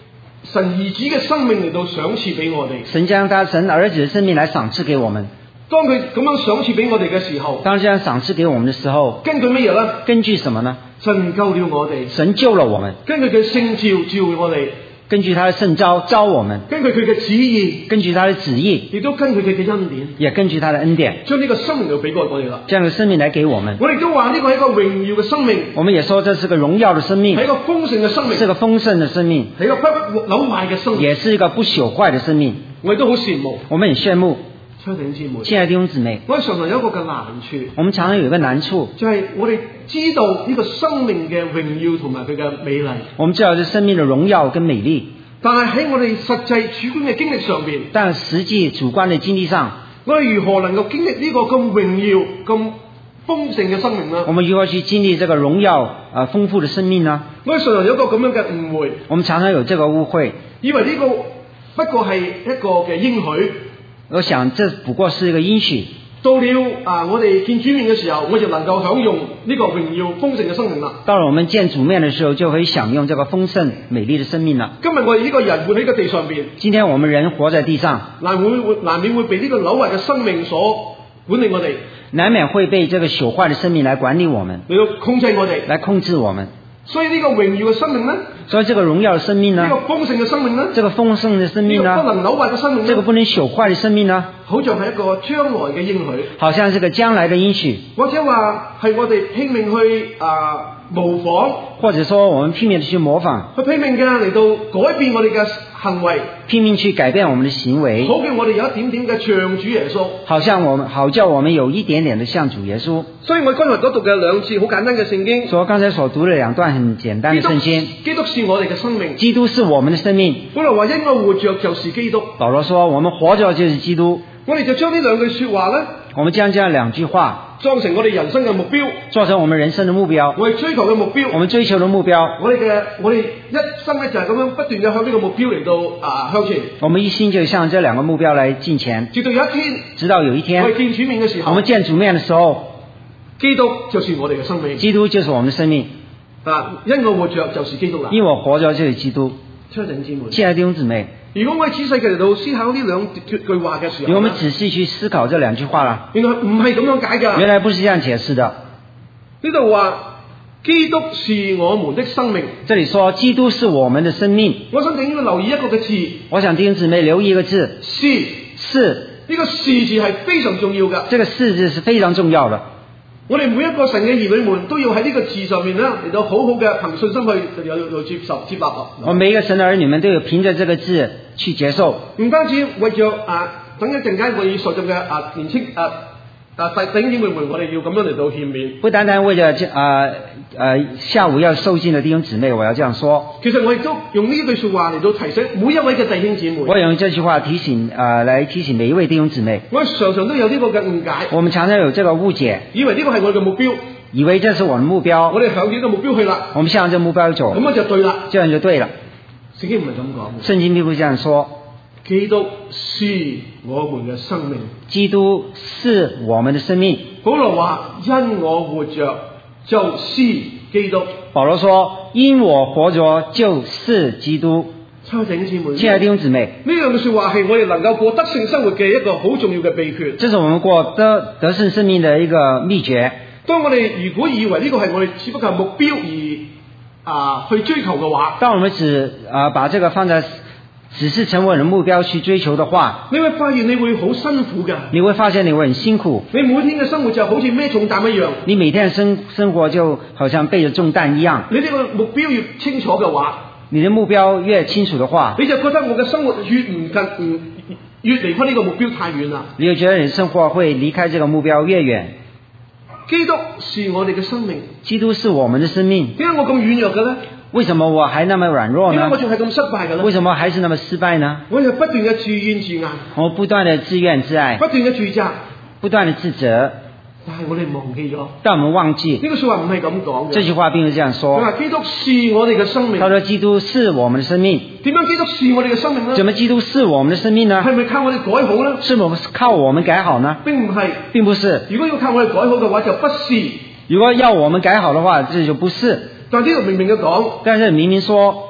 神兒子嘅生命嚟到賞賜俾我哋。 神將他神兒子的生命來賞賜給我們。 當佢咁樣賞賜俾我哋嘅時候， 當這樣賞賜給我們的時候， 根據乜嘢呢？ 根據什麼呢？ 神救了我哋， 神救了我們。 根據佢聖召召我哋， 根據他的聖召召我們， 根據佢嘅旨意， 根據他的旨意， 亦都根據佢嘅恩典， 也根據他的恩典， 將呢個生命就俾過我哋啦。 這樣的生命來給我們。 我哋都話呢個係一個榮耀嘅生命， 我們也說這是個榮耀的生命， 係一個豐盛嘅生命， 是個豐盛的生命， 係一個不朽壞嘅生命， 也是一個不朽壞的生命。 我哋都好羨慕， 我們很羨慕。 親愛的姊妹， 親愛的弟兄姊妹， 我哋常常有一個嘅難處， 我們常常有一個難處， 就係我哋知道呢個生命嘅榮耀同埋佢嘅美麗。 我們知道這生命的榮耀跟美麗， 但係喺我哋實際主觀嘅經歷上邊， 但實際主觀嘅經歷上， 我哋如何能夠經歷呢個咁榮耀、咁豐盛嘅生命呢？ 我們如何去經歷這個榮耀啊、呃、豐富的生命呢？ 我哋常常有一個咁樣嘅誤會， 我們常常有這個誤會， 以為呢個不過係一個嘅應許。 我想這不過是一個應許。 到了啊，我哋見主面嘅時候，我就能夠享用呢個榮耀豐盛嘅生命啦。 到了我們見主面嘅時候，就可以享用這個豐盛美麗的生命啦。 今日我哋呢個人活喺個地上邊， 今天我們人活在地上， 難免會難免會被呢個朽壞嘅生命所管理我哋， 難免會被這個朽壞的生命來管理我們， 嚟到控制我哋， 來控制我們。 所以呢個榮耀嘅生命呢， 所以這個榮耀的生命呢， 呢個豐盛嘅生命呢， 這個豐盛的生命呢， 呢個不能朽壞嘅生命呢， 這個不能朽壞的生命呢， 好像係一個將來嘅應許， 好像是個將來的應許， 或者話係我哋拼命去啊模仿， 或者說我們拼命地去模仿， 去拼命嘅嚟到改變我哋嘅行為， 拼命去改變我們的行為， 好叫我哋有一點點嘅像主耶穌， 好像我們好叫我們有一點點的像主耶穌。 所以我剛才所讀嘅兩次好簡單嘅聖經， 所以剛才所讀的兩段很簡單的聖經， 基督是我哋嘅生命， 基督是我們的生命。 保羅話因我活着就是基督， 保羅說我們活着就是基督。 我哋就將呢兩句說話咧， 我們將這樣兩句話裝成我哋人生嘅目標， 做成我們人生的目標， 我哋追求嘅目標， 我們追求的目標， 我哋嘅我哋一生咧就係咁樣不斷嘅向呢個目標嚟到啊向前。 我們一心就向這兩個目標來進前， 直到有一天， 直到有一天， 我哋見主面嘅時候， 我們見主面的時候， 基督就是我哋嘅生命， 基督就是我們的生命啊！因我活着就是基督啦， 因我活着就是基督。 親愛的姊妹， 親愛的弟兄姊妹， 如果我哋仔細嘅嚟到思考呢兩句話嘅時候， 如果我們仔細去思考這兩句話啦， 原來唔係咁樣解㗎， 原來不是這樣解釋的。 呢度話基督是我們的生命， 這裏說基督是我們的生命。 我想請你留意一個嘅字， 我想弟兄姊妹留意一個字， 是是。 呢個是字係非常重要㗎， 這個是字是非常重要的。 我哋每一個神嘅兒女們都要喺呢個字上面咧嚟到好好嘅憑信心去有有接受接納。 我每一個神的兒女們都有憑着這個字去接受。 唔單止為着啊，等一陣間我要所做嘅啊年青啊啊弟兄姊妹們，我哋要咁樣嚟到獻面。 不單單為着啊呃下午要受浸的弟兄姊妹，我要這樣說。 其實我亦都用呢句說話嚟到提醒每一位嘅弟兄姊妹。 我用這句話提醒啊、呃，來提醒每一位弟兄姊妹。 我常常都有呢個嘅誤解。我們常常有這個誤解， 以為呢個係我嘅目標， 以為這是我們目標。 我哋向住呢個目標去啦。 我們向着目標走。 咁樣就對啦。 這樣就對了。 聖經唔係咁講。 聖經並不是這樣說。 基督是我們嘅生命。 基督是我們的生命。 保羅話：因我活着就是基督。 保羅說：因我活着就是基督。 親愛的姊妹， 親愛的弟兄姊妹， 呢樣嘅說話係我哋能夠過得勝生活嘅一個好重要嘅秘訣。 這是我們過得得勝生命的一個秘訣。 當我哋如果以為呢個係我哋只不過係目標而啊去追求嘅話， 當我們只啊把這個放在只是成為我的目標去追求的話， 你會發現你會好辛苦㗎。 你會發現你會很辛苦。 你每天嘅生活就好似孭重擔一樣。 你每天生生活就好像背着重擔一樣。 你呢個目標越清楚嘅話， 你的目標越清楚的話， 你就覺得我嘅生活越唔近唔越離開呢個目標太遠啦。 你就覺得你生活會離開這個目標越遠。 基督是我哋嘅生命。 基督是我們的生命。 點解我咁軟弱嘅咧？ 為什麼我還那麼軟弱呢？ 點解我仲係咁失敗嘅咧？ 為什麼還是那麼失敗呢？ 我就不斷嘅自怨自艾。 我不斷的自怨自艾。 不斷嘅自責。 不斷的自責。 但係我哋忘記咗。 但我們忘記。 呢個說話唔係咁講嘅。 這句話並不是這樣說。 佢話基督是我哋嘅生命。 他說基督是我們的生命。 點樣基督是我哋嘅生命呢？ 怎麼基督是我們的生命呢？ 係咪靠我哋改好呢？ 是否是靠我們改好呢？ 並唔係， 並不是。 如果要靠我哋改好嘅話，就不是。 如果要我們改好的話，這就不是。 但呢度明明嘅講， 但是明明說，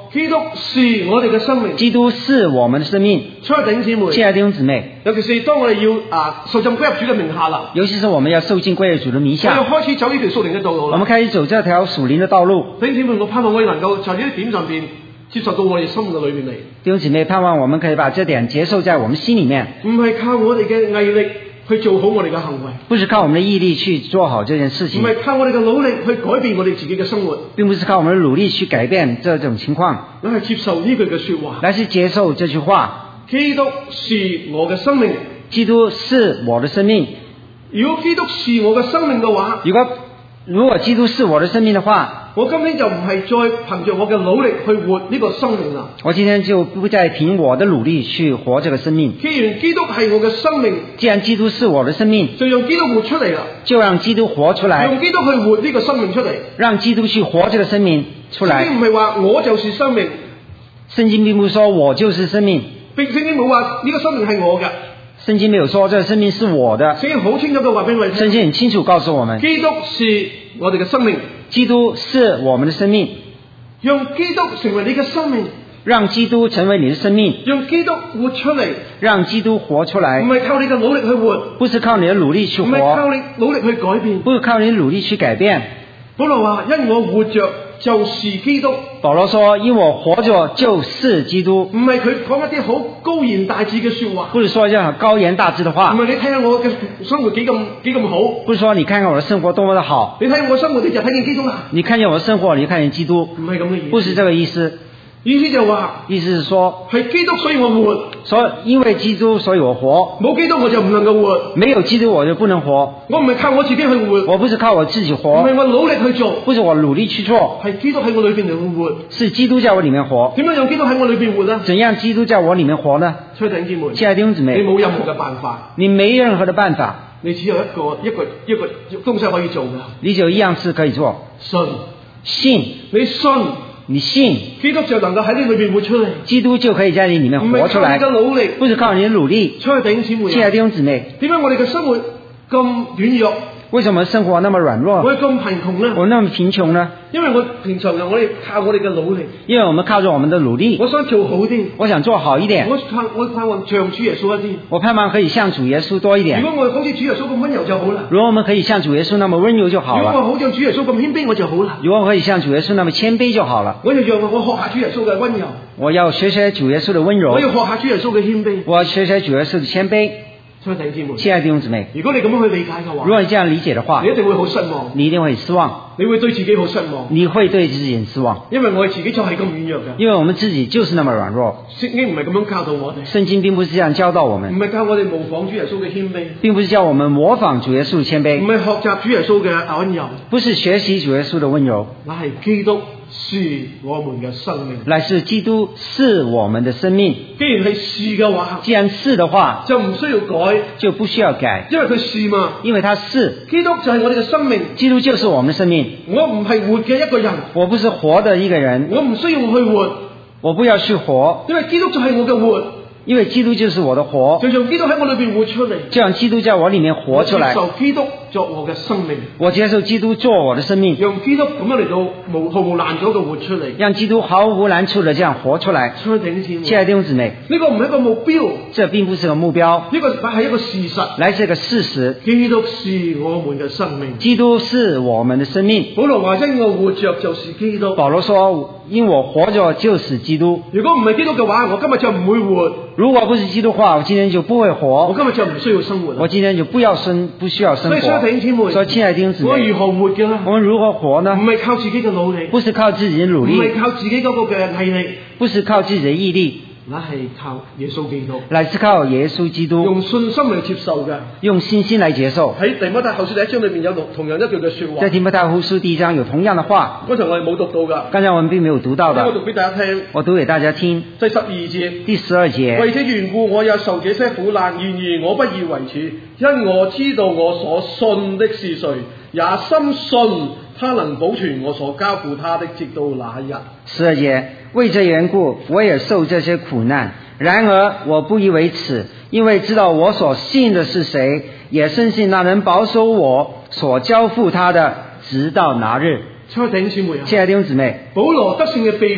基督是我哋嘅生命， 基督是我們的生命。 親愛弟兄姊妹， 親愛弟兄姊妹， 尤其是當我哋要啊受浸歸入主嘅名下啦， 尤其是我們要受浸歸入主的名下， 我要開始走呢條屬靈嘅道路啦。 我們開始走這條屬靈的道路。 弟兄姊妹，我盼望我哋能夠在呢一點上邊接受到我哋心嘅裏面嚟。 弟兄姊妹，盼望我們可以把這點接受在我們心裡面， 唔係靠我哋嘅毅力去做好我哋嘅行為， 不是靠我們的毅力去做好這件事情， 唔係靠我哋嘅努力去改變我哋自己嘅生活， 並不是靠我們的努力去改變這種情況， 我係接受呢句嘅說話， 來是接受這句話。 基督是我嘅生命， 基督是我的生命。 如果基督是我嘅生命嘅話， 如果如果基督是我的生命的話， 我今天就唔係再憑着我嘅努力去活呢個生命啦。 我今天就不再憑我的努力去活這個生命。 既然基督係我嘅生命， 既然基督是我的生命， 就讓基督活出嚟啦。 就讓基督活出來， 用基督去活呢個生命出嚟， 讓基督去活這個生命出來。 聖經唔係話我就是生命， 聖經並不是說我就是生命， 並聖經冇話呢個生命係我嘅。 聖經沒有說這個生命是我的。 聖經好清楚嘅話俾我哋聽， 聖經很清楚告訴我們， 基督是我哋嘅生命， 基督是我們的生命。 讓基督成為你嘅生命， 讓基督成為你的生命， 讓基督活出嚟， 讓基督活出來， 唔係靠你嘅努力去活， 不是靠你的努力去活， 唔係靠你努力去改變， 不是靠你的努力去改變。 保羅話：因我活着就是基督。 保羅說：因我活着就是基督。 唔係佢講一啲好高言大志嘅說話， 不是說一樣高言大志的話。 唔係你睇下我嘅生活幾咁幾咁好， 不是說你看看我的生活多麼的好， 你睇我生活你就睇見基督啦。 你看見我的生活你就看見基督， 唔係咁嘅意思， 不是這個意思。 意思就話， 意思是說， 係基督所以我活， 所以因為基督所以我活， 冇基督我就唔能夠活， 沒有基督我就不能活。 我唔係靠我自己去活， 我不是靠我自己活， 唔係我努力去做， 不是我努力去做， 係基督喺我裏邊嚟去活， 是基督在我裏面活。 點樣讓基督喺我裏邊活呢？ 怎樣基督在我裏面活呢？ 親愛的弟兄姊妹， 親愛的弟兄姊妹， 你冇任何嘅辦法， 你沒任何的辦法， 你只有一個一個一個東西可以做嘅， 你只有一樣事可以做， 信， 信， 你信。 你信， 基督就能夠喺你裏邊活出嚟， 基督就可以在你裏面活出來。 唔係靠你嘅努力， 不是靠你的努力。 親愛的弟兄姊妹， 親愛的弟兄姊妹， 點解我哋嘅生活咁軟弱？ 為什麼生活那麼軟弱？ 我哋咁貧窮呢？ 我那麼貧窮呢？ 因為我平常我哋靠我哋嘅努力， 因為我們靠着我們的努力。 我想做好啲， 我想做好一點。 我盼我盼望像主耶穌一啲， 我盼望可以像主耶穌多一點。 如果我好似主耶穌咁溫柔就好啦。 如果我們可以像主耶穌那麼溫柔就好了。 如果我好像主耶穌咁謙卑我就好啦。 如果我可以像主耶穌那麼謙卑就好了。 我要讓我學下主耶穌嘅溫柔。 我要學學主耶穌的溫柔。 我要學下主耶穌嘅謙卑。 我要學學主耶穌的謙卑。親愛的弟兄姊妹， 如果你咁樣去理解嘅話， 如果你這樣理解的話， 你一定會好失望， 你一定會失望， 你會對自己好失望， 你會對自己很失望， 因為我哋自己就係咁軟弱嘅， 因為我們自己就是那麼軟弱。 聖經唔係咁樣教導我哋， 聖經並不是這樣教導我們， 唔係教我哋模仿主耶穌嘅謙卑， 並不是叫我們模仿主耶穌的謙卑， 唔係學習主耶穌嘅溫柔， 不是學習主耶穌的溫柔， 乃係基督是我們嘅生命， 乃是基督是我們的生命。 既然係是嘅話， 既然是的話， 就唔需要改， 就不需要改， 因為佢是嘛， 因為他是基督就係我哋嘅生命， 基督就是我們的生命。 我唔係活嘅一個人， 我不是活的一個人， 我唔需要去活， 我不要去活， 因為基督就係我嘅活。 因為基督就是我的活， 就讓基督喺我裏邊活出嚟， 就讓基督在我裏面活出來。 接受基督作我嘅生命， 我接受基督做我的生命， 讓基督咁樣嚟到無毫無難阻嘅活出嚟， 讓基督毫無難處的這樣活出來。親愛的弟兄姊妹， 呢個唔係一個目標， 這並不是個目標， 呢個係一個事實， 乃是一個事實。 基督是我們嘅生命， 基督是我們的生命。 保羅話：因我活着就是基督。 保羅說：因我活着就是基督。 如果唔係基督嘅話，我今日就唔會活。 如果不是基督的話，我今天就不會活。 我今日就唔需要生活。 我今天就不要生，不需要生活。 所以，親愛的弟兄姊妹， 所以親愛的弟兄姊妹， 我如何活嘅呢？ 我們如何活呢？ 唔係靠自己嘅努力， 不是靠自己的努力， 唔係靠自己嗰個嘅毅力， 不是靠自己的毅力， 乃係靠耶穌基督， 乃是靠耶穌基督， 用信心嚟接受嘅， 用信心來接受。 喺提摩太後書第一章裏面有同樣一句嘅說話， 在提摩太後書第一章有同樣的話， 剛才我哋冇讀到噶， 剛才我們並沒有讀到的， 我讀俾大家聽， 我讀給大家聽。 第十二節， 第十二節， 為這緣故我也受這些苦難，然而我不以為恥，因我知道我所信的是誰，也深信他能保存我所交付他的，直到那一日。 十二節，為這緣故我也受這些苦難，然而我不以為恥，因為知道我所信的是誰，也深信那能保守我所交付他的，直到那日。 親愛的弟兄姊妹， 親愛的弟兄姊妹， 保羅得勝嘅秘訣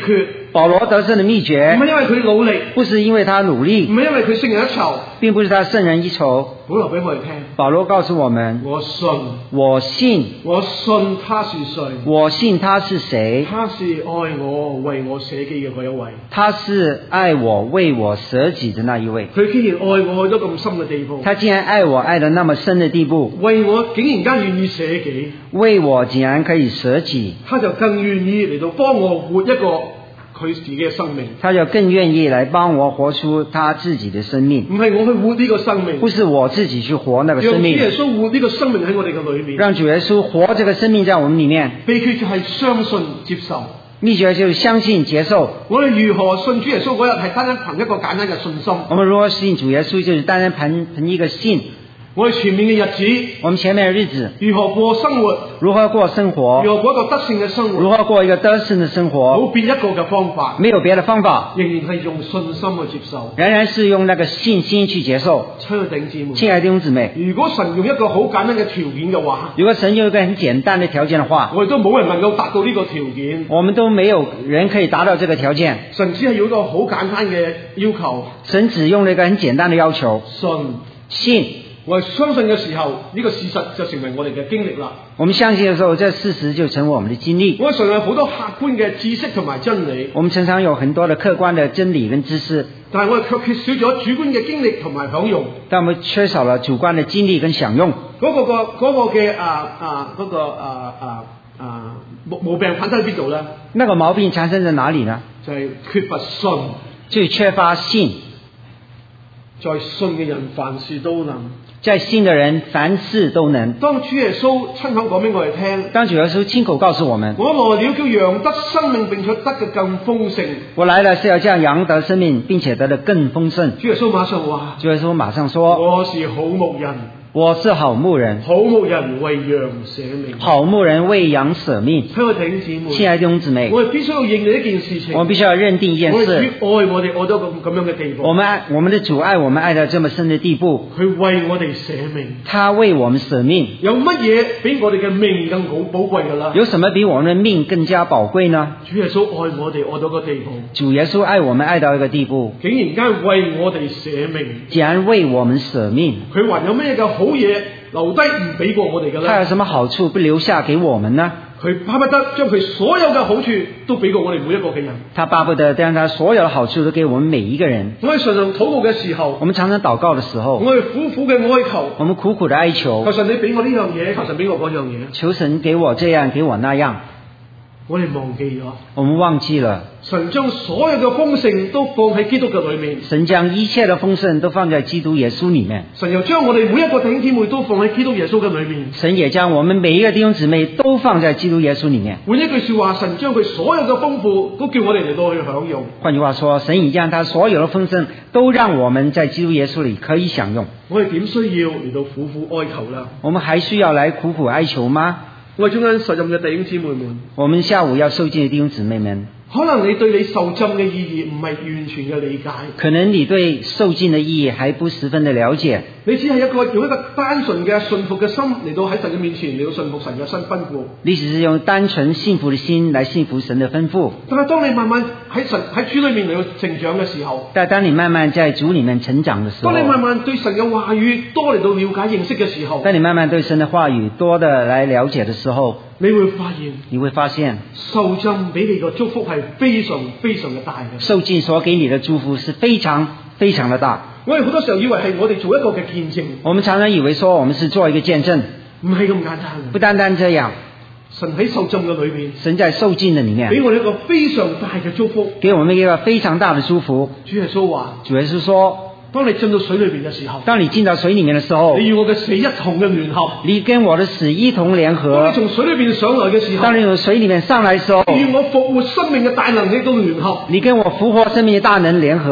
保羅得勝的秘訣， 唔係因為佢努力， 不是因為他努力， 唔係因為佢勝人一籌， 並不是他勝人一籌。 保羅俾我哋聽， 保羅告訴我們， 我信， 我信， 我信他是誰， 我信他是誰， 他是愛我為我捨己嘅嗰一位， 他是愛我為我捨己的那一位。 佢竟然愛我去到咁深嘅地步， 他竟然愛我愛得那麼深的地步， 為我竟然間願意捨己， 為我竟然可以捨己， 他就更願意嚟到幫我活一個佢自己嘅生命， 他就更願意來幫我活出他自己的生命。 唔係我去活呢個生命， 不是我自己去活那個生命， 讓主耶穌活呢個生命喺我哋嘅裏面， 讓主耶穌活這個生命在我們裡面。 秘訣就係相信接受， 秘訣就是相信接受。 我哋如何信主耶穌嗰日係單單憑一個簡單嘅信心。 我們如何信主耶穌，就是單單憑憑一個信。 我哋前面嘅日子， 我們前面嘅日子如何過生活， 如何過生活， 如何過一個得勝嘅生活， 如何過一個得勝嘅生活， 冇別一個嘅方法， 沒有別的方法， 仍然係用信心去接受， 仍然是用那個信心去接受。 親愛的弟兄姊妹， 親愛的弟兄姊妹， 如果神用一個好簡單嘅條件嘅話， 如果神用一個很簡單的條件的話， 我哋都冇人能夠達到呢個條件， 我們都沒有人可以達到這個條件。 神只係要一個好簡單嘅要求， 神只用了一個很簡單的要求， 信信。 我哋相信嘅時候，呢、這個事實就成為我哋嘅經歷啦。 我們相信嘅時候，這事實就成為我們的經歷。 我哋常有好多客觀嘅知識同埋真理， 我們常常有很多的客觀的真理跟知識， 但係我哋卻缺少咗主觀嘅經歷同埋享用。 但我們缺少了主觀的經歷跟享用。 嗰、那個、那個嗰個嘅啊啊嗰個啊啊啊毛毛病產生喺邊度咧？ 那個毛病產生在哪裡呢？ 就係缺乏信， 就缺乏信。 在信嘅人凡事都能。 在信的人凡事都能。 當主耶穌親口講俾我哋聽， 當主耶穌親口告訴我們， 我來了叫羊得生命並且得嘅更豐盛。 我來了是要叫羊得生命並且得的更豐盛。 主耶穌馬上話， 主耶穌馬上說， 我是好牧人。 我是好牧人， 好牧人為羊捨命。 好牧人為羊捨命。 親愛的弟兄姊妹， 親愛的弟兄姊妹， 我哋必須要認定一件事情。 我們必須要認定一件事。 我哋主愛我哋愛到咁咁樣嘅地步。 我們愛我們的主愛我們愛到這麼深的地步。 佢為我哋捨命。 他為我們捨命。 有乜嘢比我哋嘅命更好寶貴㗎啦？ 有什麼比我們的命更加寶貴呢？ 主耶穌愛我哋愛到個地步。 主耶穌愛我們愛到一個地步， 竟然間為我哋捨命。 竟然為我們捨命。 佢還有咩嘅好嘢留低唔俾過我哋嘅咧？ 他有什麼好處不留下給我們呢？ 佢巴不得將佢所有嘅好處都俾過我哋每一個嘅人。 他巴不得將他所有的好處都給我們每一個人。 我哋常常禱告嘅時候， 我們常常禱告的時候， 我哋苦苦嘅哀求， 我們苦苦的哀求， 求神你俾我呢樣嘢，求神俾我嗰樣嘢， 求神給我這樣給我那樣。 我哋忘記咗， 我們忘記了， 神將所有嘅豐盛都放喺基督嘅裏面。 神將一切的豐盛都放在基督耶穌裏面。 神又將我哋每一個弟兄姊妹都放喺基督耶穌嘅裏面。 神也將我們每一個弟兄姊妹都放在基督耶穌裏面。 換一句說話，神將佢所有嘅豐富都叫我哋嚟到去享用。 換句話說，神已將他所有的豐盛都讓我們在基督耶穌裏可以享用。 我哋點需要嚟到苦苦哀求啦？ 我們還需要來苦苦哀求嗎？ 我哋中間受浸嘅弟兄姊妹們， 我們下午要受浸的弟兄姊妹們， 可能你對你受浸嘅意義唔係完全嘅理解， 可能你對受浸的意義還不十分的了解， 你只係一個用一個單純嘅信服嘅心嚟到喺神嘅面前嚟到信服神嘅新吩咐。 你只是用單純信服的心來信服神的吩咐。 但係當你慢慢喺神喺主裏面嚟到成長嘅時候， 但當你慢慢在主裏面成長的時候， 當你慢慢對神嘅話語多嚟到了解認識嘅時候， 當你慢慢對神的話語多的來了解的時候， 你會發現， 你會發現受浸俾你嘅祝福係非常非常嘅大嘅。 受浸所給你的祝福是非常非常的大。 我哋好多時候以為係我哋做一個嘅見證， 我們常常以為說我們是做一個見證， 唔係咁簡單。 不單單這樣， 神喺受浸嘅裏面， 神在受浸的裏面俾我哋一個非常大嘅祝福， 給我們一個非常大的祝福。 主耶穌話， 主耶穌說， 當你進到水裏面嘅時候， 當你進到水裏面的時候， 你與我嘅死一同嘅聯合， 你跟我的死一同聯合。 當你從水裏面上來嘅時候， 當你從水裏面上來的時候， 你與我復活生命嘅大能力都聯合， 你跟我復活生命嘅大能聯合。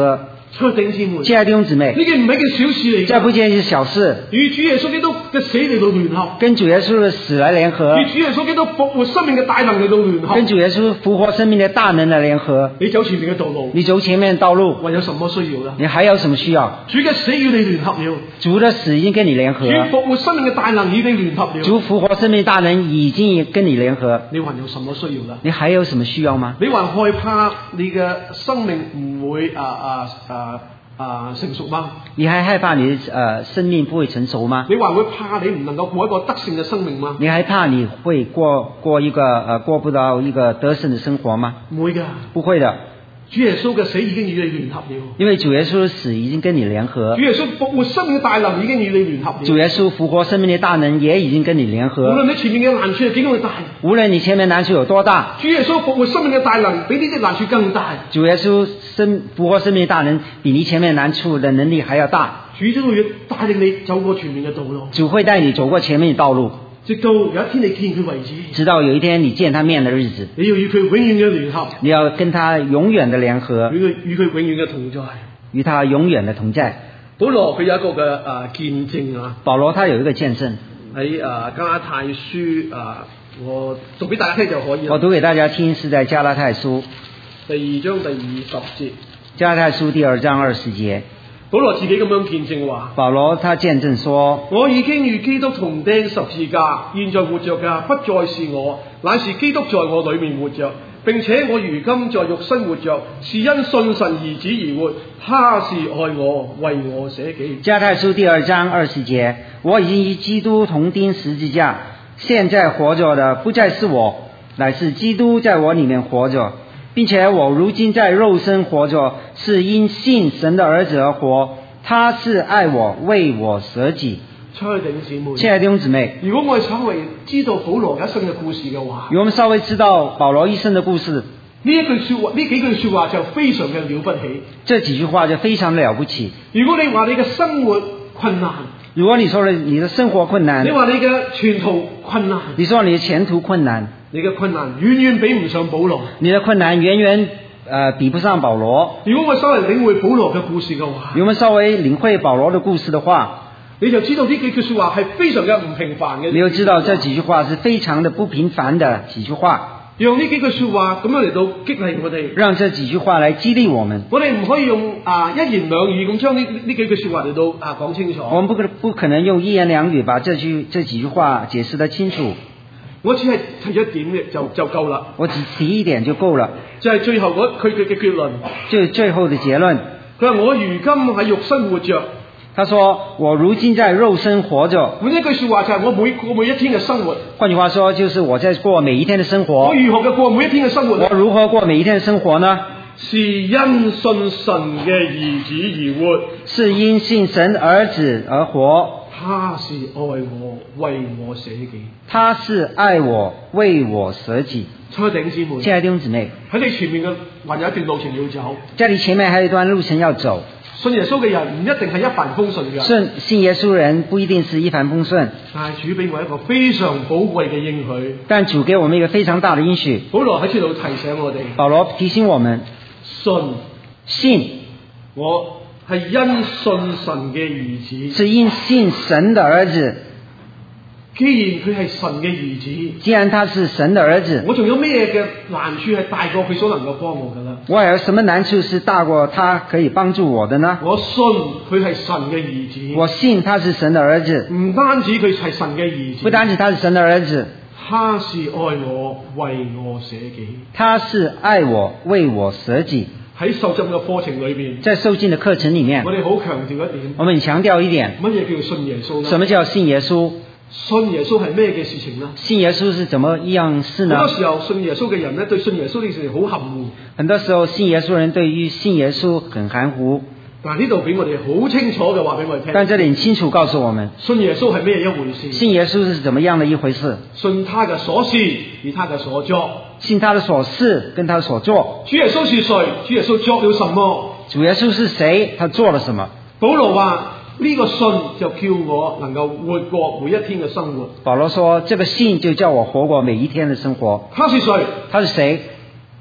親愛的弟兄姊妹， 呢件唔係一件小事嚟， 這不件是小事， 與主耶穌基督嘅死嚟到聯合， 跟主耶穌嘅死來聯合， 與主耶穌基督復活生命嘅大能嚟到聯合， 跟主耶穌復活生命嘅大能嚟聯合。 你走前面嘅道路， 你走前面嘅道路， 還有什麼需要啦？ 你還有什麼需要？ 主嘅死與你聯合了， 主嘅死已經跟你聯合， 主復活生命嘅大能已經聯合了， 主復活生命大能已經跟你聯合。 你還有什麼需要啦？ 你還有什麼需要嗎？ 你還害怕你嘅生命唔會啊啊啊啊成熟嗎？ 你還害怕你的呃生命不會成熟嗎？ 你還會怕你唔能夠過一個得勝嘅生命嗎？ 你還怕你會過過一個呃過不到一個得勝的生活嗎？ 唔會㗎， 不會的。 主耶穌嘅死已經與你聯合了， 因為主耶穌嘅死已經跟你聯合。 主耶穌復活生命嘅大能已經與你聯合了。 主耶穌復活生命嘅大能也已經跟你聯合。 無論你前面嘅難處係幾咁大， 無論你前面難處有多大， 主耶穌復活生命嘅大能比呢啲難處更大。 主耶穌生復活生命嘅大能比你前面難處嘅能力還要大。 主都會帶領你走過前面嘅道路。 主會帶你走過前面嘅道路， 直到有一天你見佢為止。 直到有一天你見他面嘅日子， 你要與佢永遠嘅聯合。 你要跟他永遠嘅聯合， 與佢與佢永遠嘅同在， 與他永遠嘅同在。 保羅佢有一個嘅啊見證啊。 保羅他有一個見證喺啊加拉太書啊，我讀俾大家聽就可以。 我讀給大家聽，是在加拉太書第二章第二十節。 加拉太書第二章二十節。 保羅自己咁樣見證話， 保羅他見證說， 我已經與基督同釘十字架，現在活着嘅不再是我，乃是基督在我裏面活着，並且我如今在肉身活着，是因信神兒子而活，他是愛我，為我捨己。 加拉太書第二章二十節，我已經與基督同釘十字架，現在活着的不再是我，乃是基督在我裏面活着，並且我如今在肉身活着，是因信神的兒子而活，他是愛我，為我捨己。 親愛的弟兄姊妹， 親愛的弟兄姊妹， 如果我哋稍微知道保羅一生嘅故事嘅話， 如果我們稍微知道保羅一生嘅故事， 呢一句說話，呢幾句說話就非常嘅了不起。 這幾句話就非常的了不起。 如果你話你嘅生活困難， 如果你說你的生活困難， 你話你嘅前途困難， 你說你的前途困難， 你嘅困難遠遠比唔上保羅， 你的困難遠遠呃比不上保羅。 如果我稍微領會保羅嘅故事嘅話， 如果我們稍微領會保羅的故事的話， 你就知道呢幾句說話係非常嘅唔平凡嘅。 你就知道這幾句話是非常的不平凡的幾句話。 讓呢幾句說話咁樣嚟到激勵我哋， 讓這幾句話來激勵我們。 我哋唔可以用啊一言兩語咁將呢呢幾句說話嚟到啊講清楚。 我們不可不可能用一言兩語把這句這幾句話解釋得清楚。 我只係提一點嘅就就夠啦。 我只提一點就夠了。 就係最後嗰佢嘅嘅結論。 就最後的結論。 佢話我如今喺肉身活着。 他說我如今在肉身活着。 換一句說話就係我每過每一天嘅生活。 換句話說就是我在過每一天的生活。 我如何嘅過每一天嘅生活？ 我如何過每一天的生活呢？ 是因信神嘅兒子而活。 是因信神兒子而活。 他是愛我，為我捨己。 他是愛我，為我捨己。 親愛的弟兄姊妹， 親愛的弟兄姊妹， 喺你前面嘅還有一段路程要走。 在你前面還有一段路程要走。 信耶穌嘅人唔一定係一帆風順嘅。 信信耶穌人不一定是一帆風順。 但係主俾我一個非常寶貴嘅應許。 但主給我們一個非常大的應許。 保羅喺呢度提醒我哋。 保羅提醒我們， 信信我係因信神嘅兒子。 是因信神的兒子。 既然佢係神嘅兒子， 既然他是神的兒子， 我仲有咩嘅難處係大過佢所能夠幫我嘅呢？ 我還有什麼難處是大過他可以幫助我的呢？ 我信佢係神嘅兒子， 我信他是神的兒子。 唔單止佢係神嘅兒子， 不單止他是神的兒子， 他是愛我，為我捨己。 他是愛我，為我捨己。 喺受浸嘅課程裏邊， 在受浸的課程裡面， 我哋好強調一點， 我們強調一點， 乜嘢叫信耶穌呢？ 什麼叫信耶穌？ 信耶穌係咩嘅事情呢？ 信耶穌是怎麼樣事呢？ 好多時候信耶穌嘅人呢，對信耶穌呢件事好含糊。 很多時候信耶穌人對於信耶穌很含糊。 但係呢度俾我哋好清楚嘅話俾我哋聽。 但這裡很清楚告訴我們， 信耶穌係咩一回事？ 信耶穌是怎麼樣的一回事？ 信他嘅所事與他嘅所作。 信他的所事跟他的所作。 主耶穌是誰？主耶穌作了什麼？ 主耶穌是誰？他做了什麼？ 保羅話呢個信就叫我能夠活過每一天嘅生活。 保羅說，這個信就叫我活過每一天的生活。 他是誰？ 他是誰？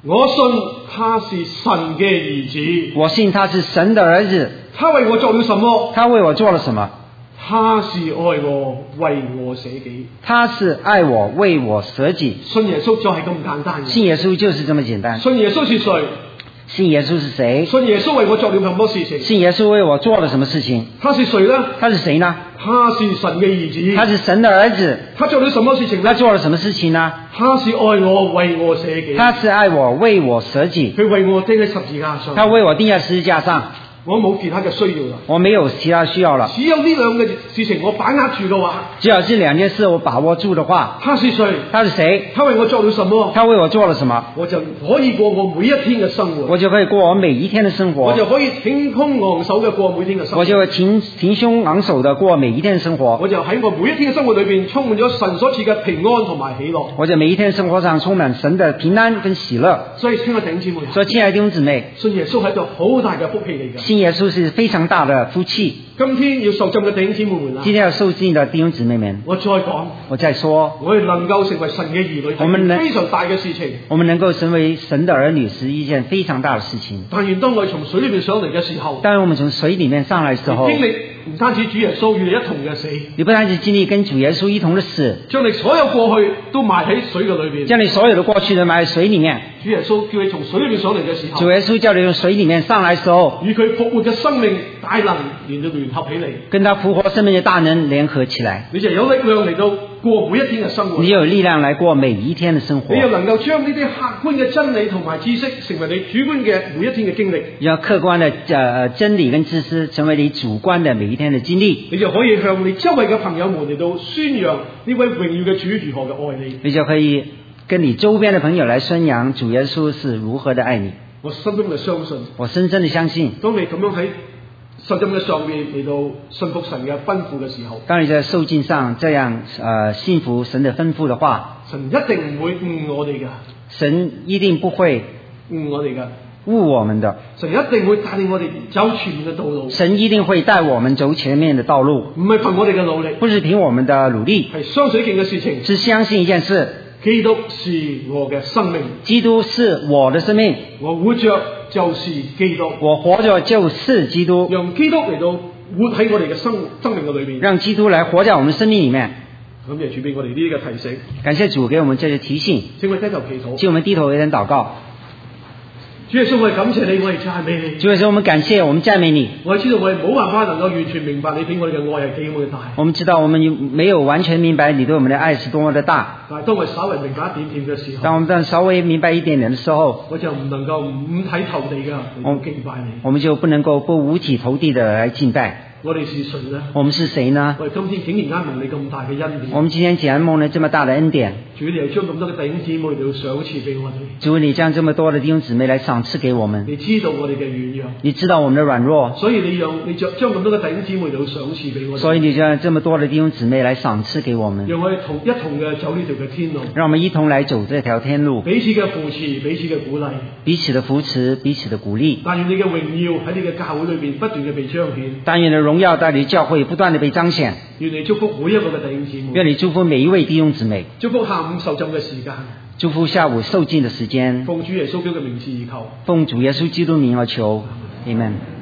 我信他是神嘅兒子。 我信他是神的兒子。 他為我做了什麼？ 他為我做了什麼？ 他是愛我，為我捨己。 他是愛我，為我捨己。 信耶穌就係咁簡單。 信耶穌就是這麼簡單。 信耶穌是誰？ 信耶穌是誰？ 信耶穌為我做了什麼事情？ 信耶穌為我做了什麼事情？ 他是誰呢？ 他是誰呢？ 他是神嘅兒子。 他是神的兒子。 他做了什麼事情呢？ 他做了什麼事情呢？ 他是愛我，為我捨己。 他是愛我，為我捨己。 佢為我釘喺十字架上。 他為我釘在十字架上。 我冇其他嘅需要啦。 我沒有其他需要了。 只有呢兩個事情我把握住嘅話， 只要這兩件事我把握住的話， 他是誰？ 他是誰？ 他為我做了什麼？ 他為我做了什麼？ 我就可以過我每一天嘅生活。 我就可以過我每一天的生活。 我就可以挺胸昂首嘅過每天嘅生活。 我就會挺挺胸昂首的過每一天的生活。 我就喺我每一天嘅生活裏邊充滿咗神所賜嘅平安同埋喜樂。 我就每一天生活上充滿神的平安跟喜樂。 所以親愛弟兄姊妹， 所以親愛的弟兄姊妹， 信耶穌係一個好大嘅福氣嚟嘅。 信耶穌是非常大的福氣。 今天要受浸嘅弟兄姊妹們啦， 今天要受浸的弟兄姊妹們， 我再講， 我再說， 我哋能夠成為神嘅兒女， 我們能非常大嘅事情。 我們能夠成為神的兒女是一件非常大的事情。 但願當我哋從水裏面上嚟嘅時候， 當然我們從水裡面上來的時候， 經歷唔單止主耶穌與你一同嘅死， 你不單止經歷跟主耶穌一同的死， 將你所有過去都埋喺水嘅裏邊， 將你所有的過去都埋喺水裡面。 主耶穌叫你從水裏面上嚟嘅時候， 主耶穌叫你從水裡面上來的時候， 與佢復活嘅生命大能連到聯合起嚟， 跟他復活生命嘅大能聯合起來， 你就有力量嚟到過每一天嘅生活， 你有力量來過每一天的生活， 你又能夠將呢啲客觀嘅真理同埋知識成為你主觀嘅每一天嘅經歷， 要客觀的呃真理跟知識成為你主觀的每一天的經歷， 你就可以向你周圍嘅朋友們嚟到宣揚呢位榮耀嘅主如何嘅愛你， 你就可以跟你周邊的朋友來宣揚主耶穌是如何的愛你。 我深深嘅相信， 我深深的相信， 當你咁樣喺受浸嘅上面嚟到信服神嘅吩咐嘅時候， 當你在受浸上這樣呃信服神的吩咐的話， 神一定唔會誤我哋嘅， 神一定不會誤我哋嘅， 誤我們的， 神一定會帶領我哋走前面嘅道路， 神一定會帶我們走前面的道路， 唔係憑我哋嘅努力， 不是憑我們的努力， 係相信一件嘅事情， 是相信一件事， 基督是我嘅生命， 基督是我的生命， 我活着就是基督， 我活着就是基督， 讓基督嚟到活喺我哋嘅生生命嘅裏面， 讓基督來活在我們生命裡面。 咁就主俾我哋呢啲嘅提醒， 感謝主給我們這些提醒， 請我低頭祈禱， 請我們低頭為人禱告。 主耶穌，我哋感謝你，我哋讚美你。 主耶穌，我們感謝，我們讚美你。 我哋知道我哋冇辦法能夠完全明白你俾我哋嘅愛係幾咁嘅大。 我們知道我們沒有完全明白你對我們的愛是多麼的大。 但係當我稍微明白一點點嘅時候， 當我們稍微明白一點點的時候， 我就唔能夠唔五體投地嘅嚟敬拜你。 我們就不能夠不五體投地的來敬拜。 我哋是誰呢？ 我們是誰呢？ 我哋今天竟然啱蒙你咁大嘅恩典。 我們今天竟然蒙了這麼大的恩典。 主，你又將咁多嘅弟兄姊妹嚟到賞賜俾我哋。 主，你將這麼多的弟兄姊妹來賞賜給我們。 你知道我哋嘅軟弱， 你知道我們的軟弱， 所以你讓你將將咁多嘅弟兄姊妹嚟到賞賜俾我哋。 所以你將這麼多的弟兄姊妹來賞賜給我們。 讓我哋同一同嘅走呢條嘅天路。 讓我們一同來走這條天路。 彼此嘅扶持，彼此嘅鼓勵。 彼此的扶持，彼此的鼓勵。 但願你嘅榮耀喺你嘅教會裏邊不斷嘅被彰顯。 但願你的榮耀在你教會不斷的被彰顯。 願你祝福每一個嘅弟兄姊妹。 願你祝福每一位弟兄姊妹。 祝福下午受浸嘅時間。 祝福下午受浸的時間。 奉主耶穌基督嘅名字而求。 奉主耶穌基督名而求。Amen。